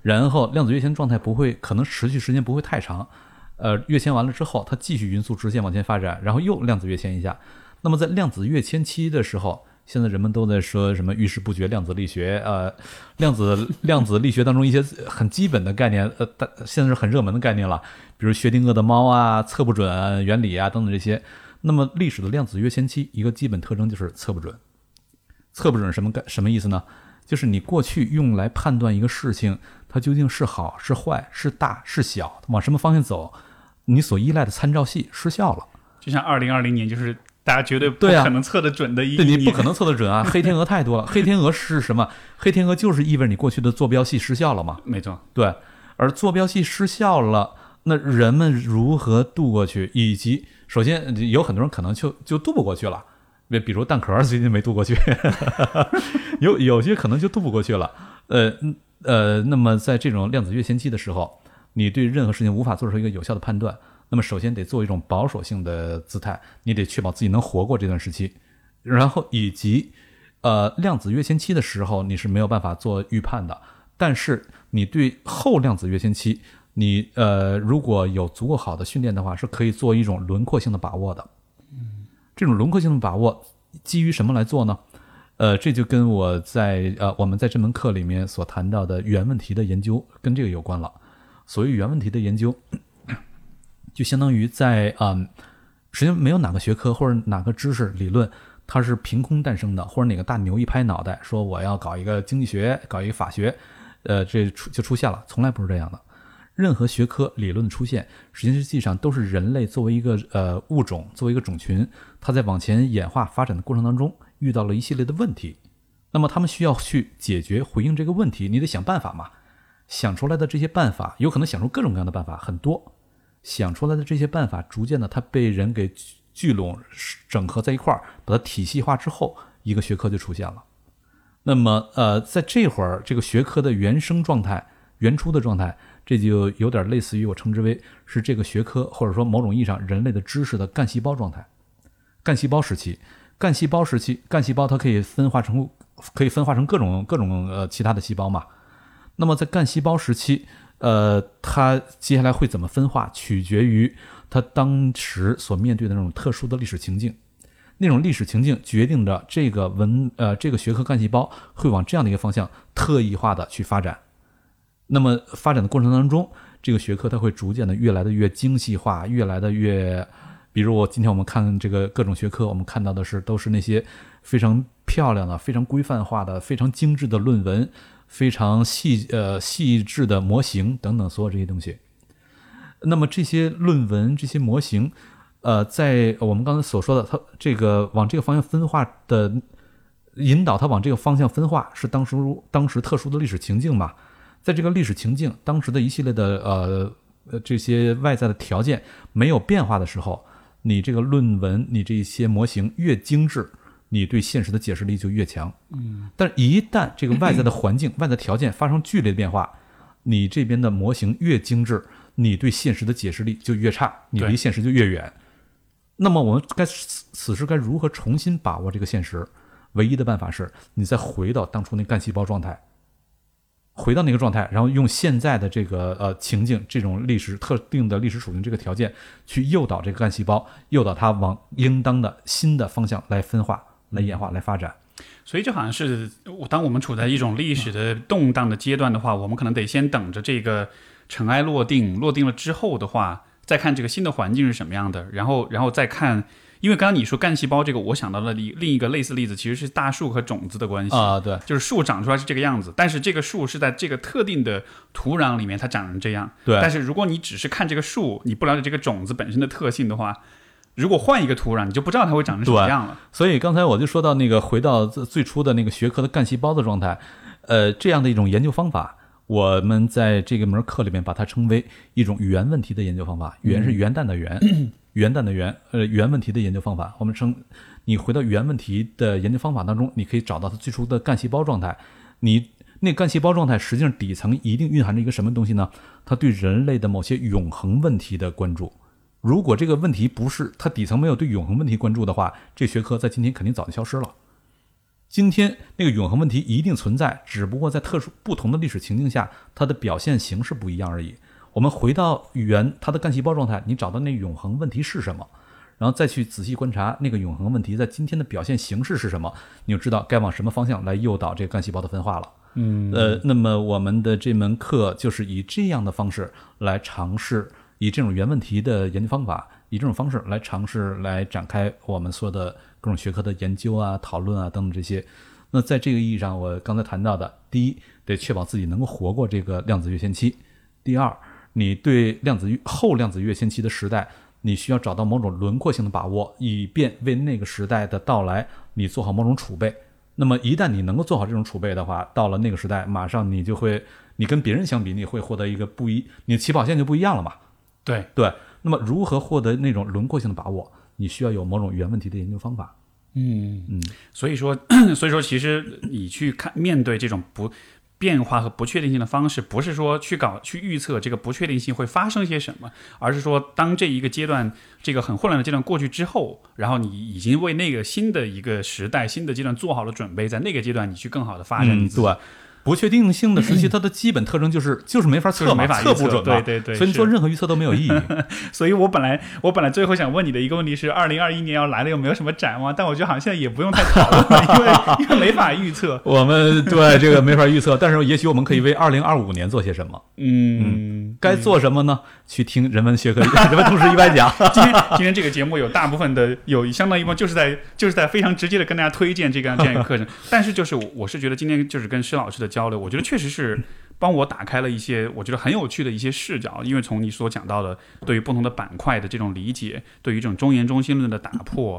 Speaker 2: 然后量子跃迁状态可能持续时间不会太长，跃迁完了之后，它继续匀速直线往前发展，然后又量子跃迁一下。那么在量子跃迁期的时候，现在人们都在说什么遇事不决量子力学，量子力学当中一些很基本的概念，现在是很热门的概念了，比如薛定谔的猫啊、测不准原理啊等等这些。那么历史的量子跃迁期一个基本特征就是测不准。测不准什么意思呢？就是你过去用来判断一个事情它究竟是好是坏是大是小往什么方向走，你所依赖的参照系失效了。
Speaker 1: 就像2020年就是大家绝对不可能测得准的一年，
Speaker 2: 对，你不可能测得准啊！黑天鹅太多了。黑天鹅是什么？黑天鹅就是意味着你过去的坐标系失效了嘛？
Speaker 1: 没错，
Speaker 2: 对。而坐标系失效了，那人们如何度过去？以及首先有很多人可能就度不过去了，比如蛋壳最近没度过去，有些可能就度不过去了。那么在这种量子跃迁期的时候，你对任何事情无法做出一个有效的判断。那么首先得做一种保守性的姿态，你得确保自己能活过这段时期，然后以及量子跃迁期的时候你是没有办法做预判的，但是你对后量子跃迁期你如果有足够好的训练的话，是可以做一种轮廓性的把握的。这种轮廓性的把握基于什么来做呢？这就跟我们在这门课里面所谈到的原问题的研究跟这个有关了。所谓原问题的研究，就相当于在实际上没有哪个学科或者哪个知识理论它是凭空诞生的，或者哪个大牛一拍脑袋说我要搞一个经济学搞一个法学，这就出现了，从来不是这样的。任何学科理论的出现实际上都是人类作为一个物种，作为一个种群，它在往前演化发展的过程当中遇到了一系列的问题，那么他们需要去解决回应这个问题，你得想办法嘛。想出来的这些办法有可能想出各种各样的办法，很多想出来的这些办法逐渐的它被人给聚拢整合在一块儿，把它体系化之后，一个学科就出现了。那么在这会儿这个学科的原生状态原初的状态，这就有点类似于我称之为是这个学科或者说某种意义上人类的知识的干细胞状态。干细胞时期，干细胞它可以分化成各种其他的细胞嘛。那么在干细胞时期它接下来会怎么分化，取决于它当时所面对的那种特殊的历史情境。那种历史情境决定着这个学科干细胞会往这样的一个方向特异化的去发展。那么发展的过程当中，这个学科它会逐渐的越来的越精细化，越来的越，比如今天我们看这个各种学科，我们看到的都是那些非常漂亮的、非常规范化的、非常精致的论文，非常细致的模型等等，所有这些东西。那么这些论文、这些模型，在我们刚才所说的，它这个往这个方向分化的引导，它往这个方向分化是当时特殊的历史情境嘛。在这个历史情境，当时的一系列的这些外在的条件没有变化的时候，你这个论文，你这些模型越精致，你对现实的解释力就越强。但一旦这个外在的环境、外在条件发生剧烈的变化，你这边的模型越精致，你对现实的解释力就越差，你离现实就越远。那么我们此时该如何重新把握这个现实？唯一的办法是你再回到当初那干细胞状态，回到那个状态，然后用现在的这个情境，这种特定的历史属性这个条件去诱导这个干细胞，诱导它往应当的新的方向来分化、来演化、来发展。
Speaker 1: 所以就好像是当我们处在一种历史的动荡的阶段的话，我们可能得先等着这个尘埃落定了之后的话，再看这个新的环境是什么样的，然后再看。因为刚刚你说干细胞这个，我想到了另一个类似例子，其实是大树和种子的关系
Speaker 2: 啊，对，
Speaker 1: 就是树长出来是这个样子，但是这个树是在这个特定的土壤里面它长成这样，
Speaker 2: 对。
Speaker 1: 但是如果你只是看这个树，你不了解这个种子本身的特性的话，如果换一个土壤，你就不知道它会长成什么样了。
Speaker 2: 所以刚才我就说到那个回到最初的那个学科的干细胞的状态，这样的一种研究方法，我们在这个门课里面把它称为一种原问题的研究方法。原是元旦的元。元旦的元，原问题的研究方法，我们称你回到原问题的研究方法当中，你可以找到它最初的干细胞状态。你那干细胞状态实际上底层一定蕴含着一个什么东西呢？它对人类的某些永恒问题的关注。如果这个问题不是它底层没有对永恒问题关注的话，这学科在今天肯定早就消失了。 今天那个永恒问题一定存在，只不过在特殊不同的历史情境下，它的表现形式不一样而已。我们回到原它的干细胞状态，你找到那永恒问题是什么，然后再去仔细观察那个永恒问题在今天的表现形式是什么，你就知道该往什么方向来诱导这个干细胞的分化了。那么我们的这门课就是以这样的方式来尝试，以这种原问题的研究方法，以这种方式来尝试来展开我们说的各种学科的研究啊、讨论啊等等这些。那在这个意义上，我刚才谈到的，第一，得确保自己能够活过这个量子跃迁期；第二，你对后量子跃迁期的时代，你需要找到某种轮廓性的把握，以便为那个时代的到来你做好某种储备。那么一旦你能够做好这种储备的话，到了那个时代，马上你跟别人相比，你会获得一个你的起跑线就不一样了嘛。
Speaker 1: 对。
Speaker 2: 那么如何获得那种轮廓性的把握，你需要有某种原问题的研究方法。
Speaker 1: 所以说其实你去面对这种变化和不确定性的方式，不是说去预测这个不确定性会发生些什么，而是说当这一个阶段，这个很混乱的阶段过去之后，然后你已经为那个新的一个时代、新的阶段做好了准备，在那个阶段你去更好的发展你自己。
Speaker 2: 对。不确定性的时期，它的基本特征就是没法测嘛，测不准嘛，
Speaker 1: 对，
Speaker 2: 所以你做任何预测都没有意义。
Speaker 1: 所以我本来最后想问你的一个问题是，2021年要来了，有没有什么展望？但我觉得好像现在也不用太讨论了，因为没法预测。
Speaker 2: 我们对这个没法预测，但是也许我们可以为2025年做些什么。该做什么呢？去听人文学科人文通识100讲。
Speaker 1: 今天这个节目有大部分的有相当一部分就是在非常直接的跟大家推荐这样一个课程。但是就是我是觉得今天就是跟施老师的交流，我觉得确实是帮我打开了一些我觉得很有趣的一些视角。因为从你所讲到的对于不同的板块的这种理解，对于这种中言中心论的打破，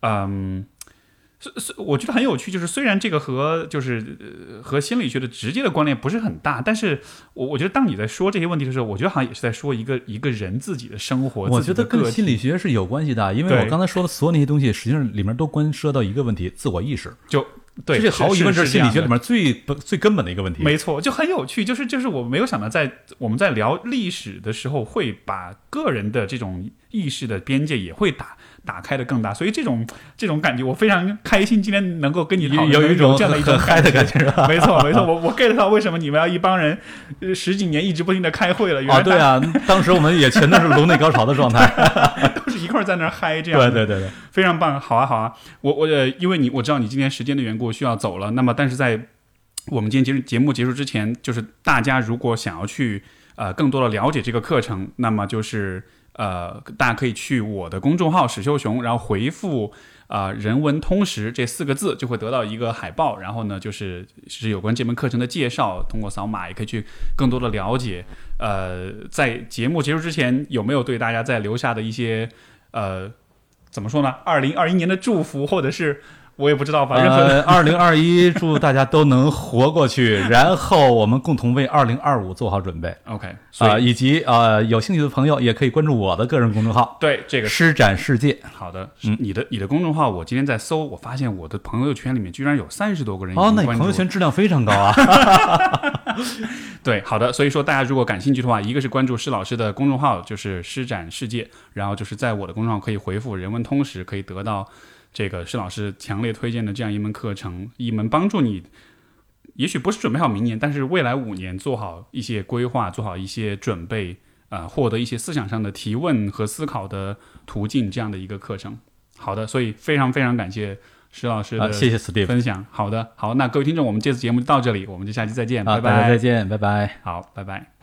Speaker 1: 我觉得很有趣。就是虽然这个和心理学的直接的关联不是很大，但是我觉得当你在说这些问题的时候，我觉得好像也是在说一个人自己的生活。
Speaker 2: 我觉得跟心理学是有关系的，因为我刚才说的所有那些东西，实际上里面都关涉到一个问题：自我意识。
Speaker 1: 对，
Speaker 2: 这毫无疑问是心理学里面最根本的一个问题。
Speaker 1: 没错，就很有趣。就是我没有想到，我们在聊历史的时候，会把个人的这种意识的边界也会打开的更大。所以这种感觉，我非常开心，今天能够跟你讨论，
Speaker 2: 有一种
Speaker 1: 这样的一种
Speaker 2: 嗨的感觉，是吧？
Speaker 1: 没错，我 get 到为什么你们要一帮人10几年一直不停的开会了。
Speaker 2: 对啊，当时我们也全都是颅内高潮的状态，
Speaker 1: 都是一块在那儿嗨，这样。
Speaker 2: 对，
Speaker 1: 非常棒。好啊，我因为我知道你今天时间的缘故需要走了，那么但是在我们今天节目结束之前，就是大家如果想要去更多的了解这个课程，那么就是大家可以去我的公众号史修雄，然后回复人文通识这4个字，就会得到一个海报，然后呢就是有关这门课程的介绍，通过扫码也可以去更多的了解。在节目结束之前，有没有对大家再留下的一些怎么说呢，2021年的祝福，或者是我也不知道吧。
Speaker 2: 2021祝大家都能活过去，然后我们共同为2025做好准备。
Speaker 1: OK，
Speaker 2: 以及有兴趣的朋友也可以关注我的个人公众号，
Speaker 1: 对，这个
Speaker 2: 施展世界。
Speaker 1: 好的，你的公众号，我今天在搜，我发现我的朋友圈里面居然有30多个人已经关注。
Speaker 2: 那你朋友圈质量非常高啊。
Speaker 1: 对，好的，所以说大家如果感兴趣的话，一个是关注施老师的公众号，就是施展世界，然后就是在我的公众号可以回复人文通识，可以得到这个施老师强烈推荐的这样一门课程，一门帮助你也许不是准备好明年，但是未来5年做好一些规划，做好一些准备，获得一些思想上的提问和思考的途径，这样的一个课程。好的，所以非常非常感谢施老师的
Speaker 2: 谢谢 Steve
Speaker 1: 分享。好的，好，那各位听众，我们这次节目就到这里，我们就下期再见，拜拜。
Speaker 2: 大家再见，拜拜。
Speaker 1: 好，拜拜。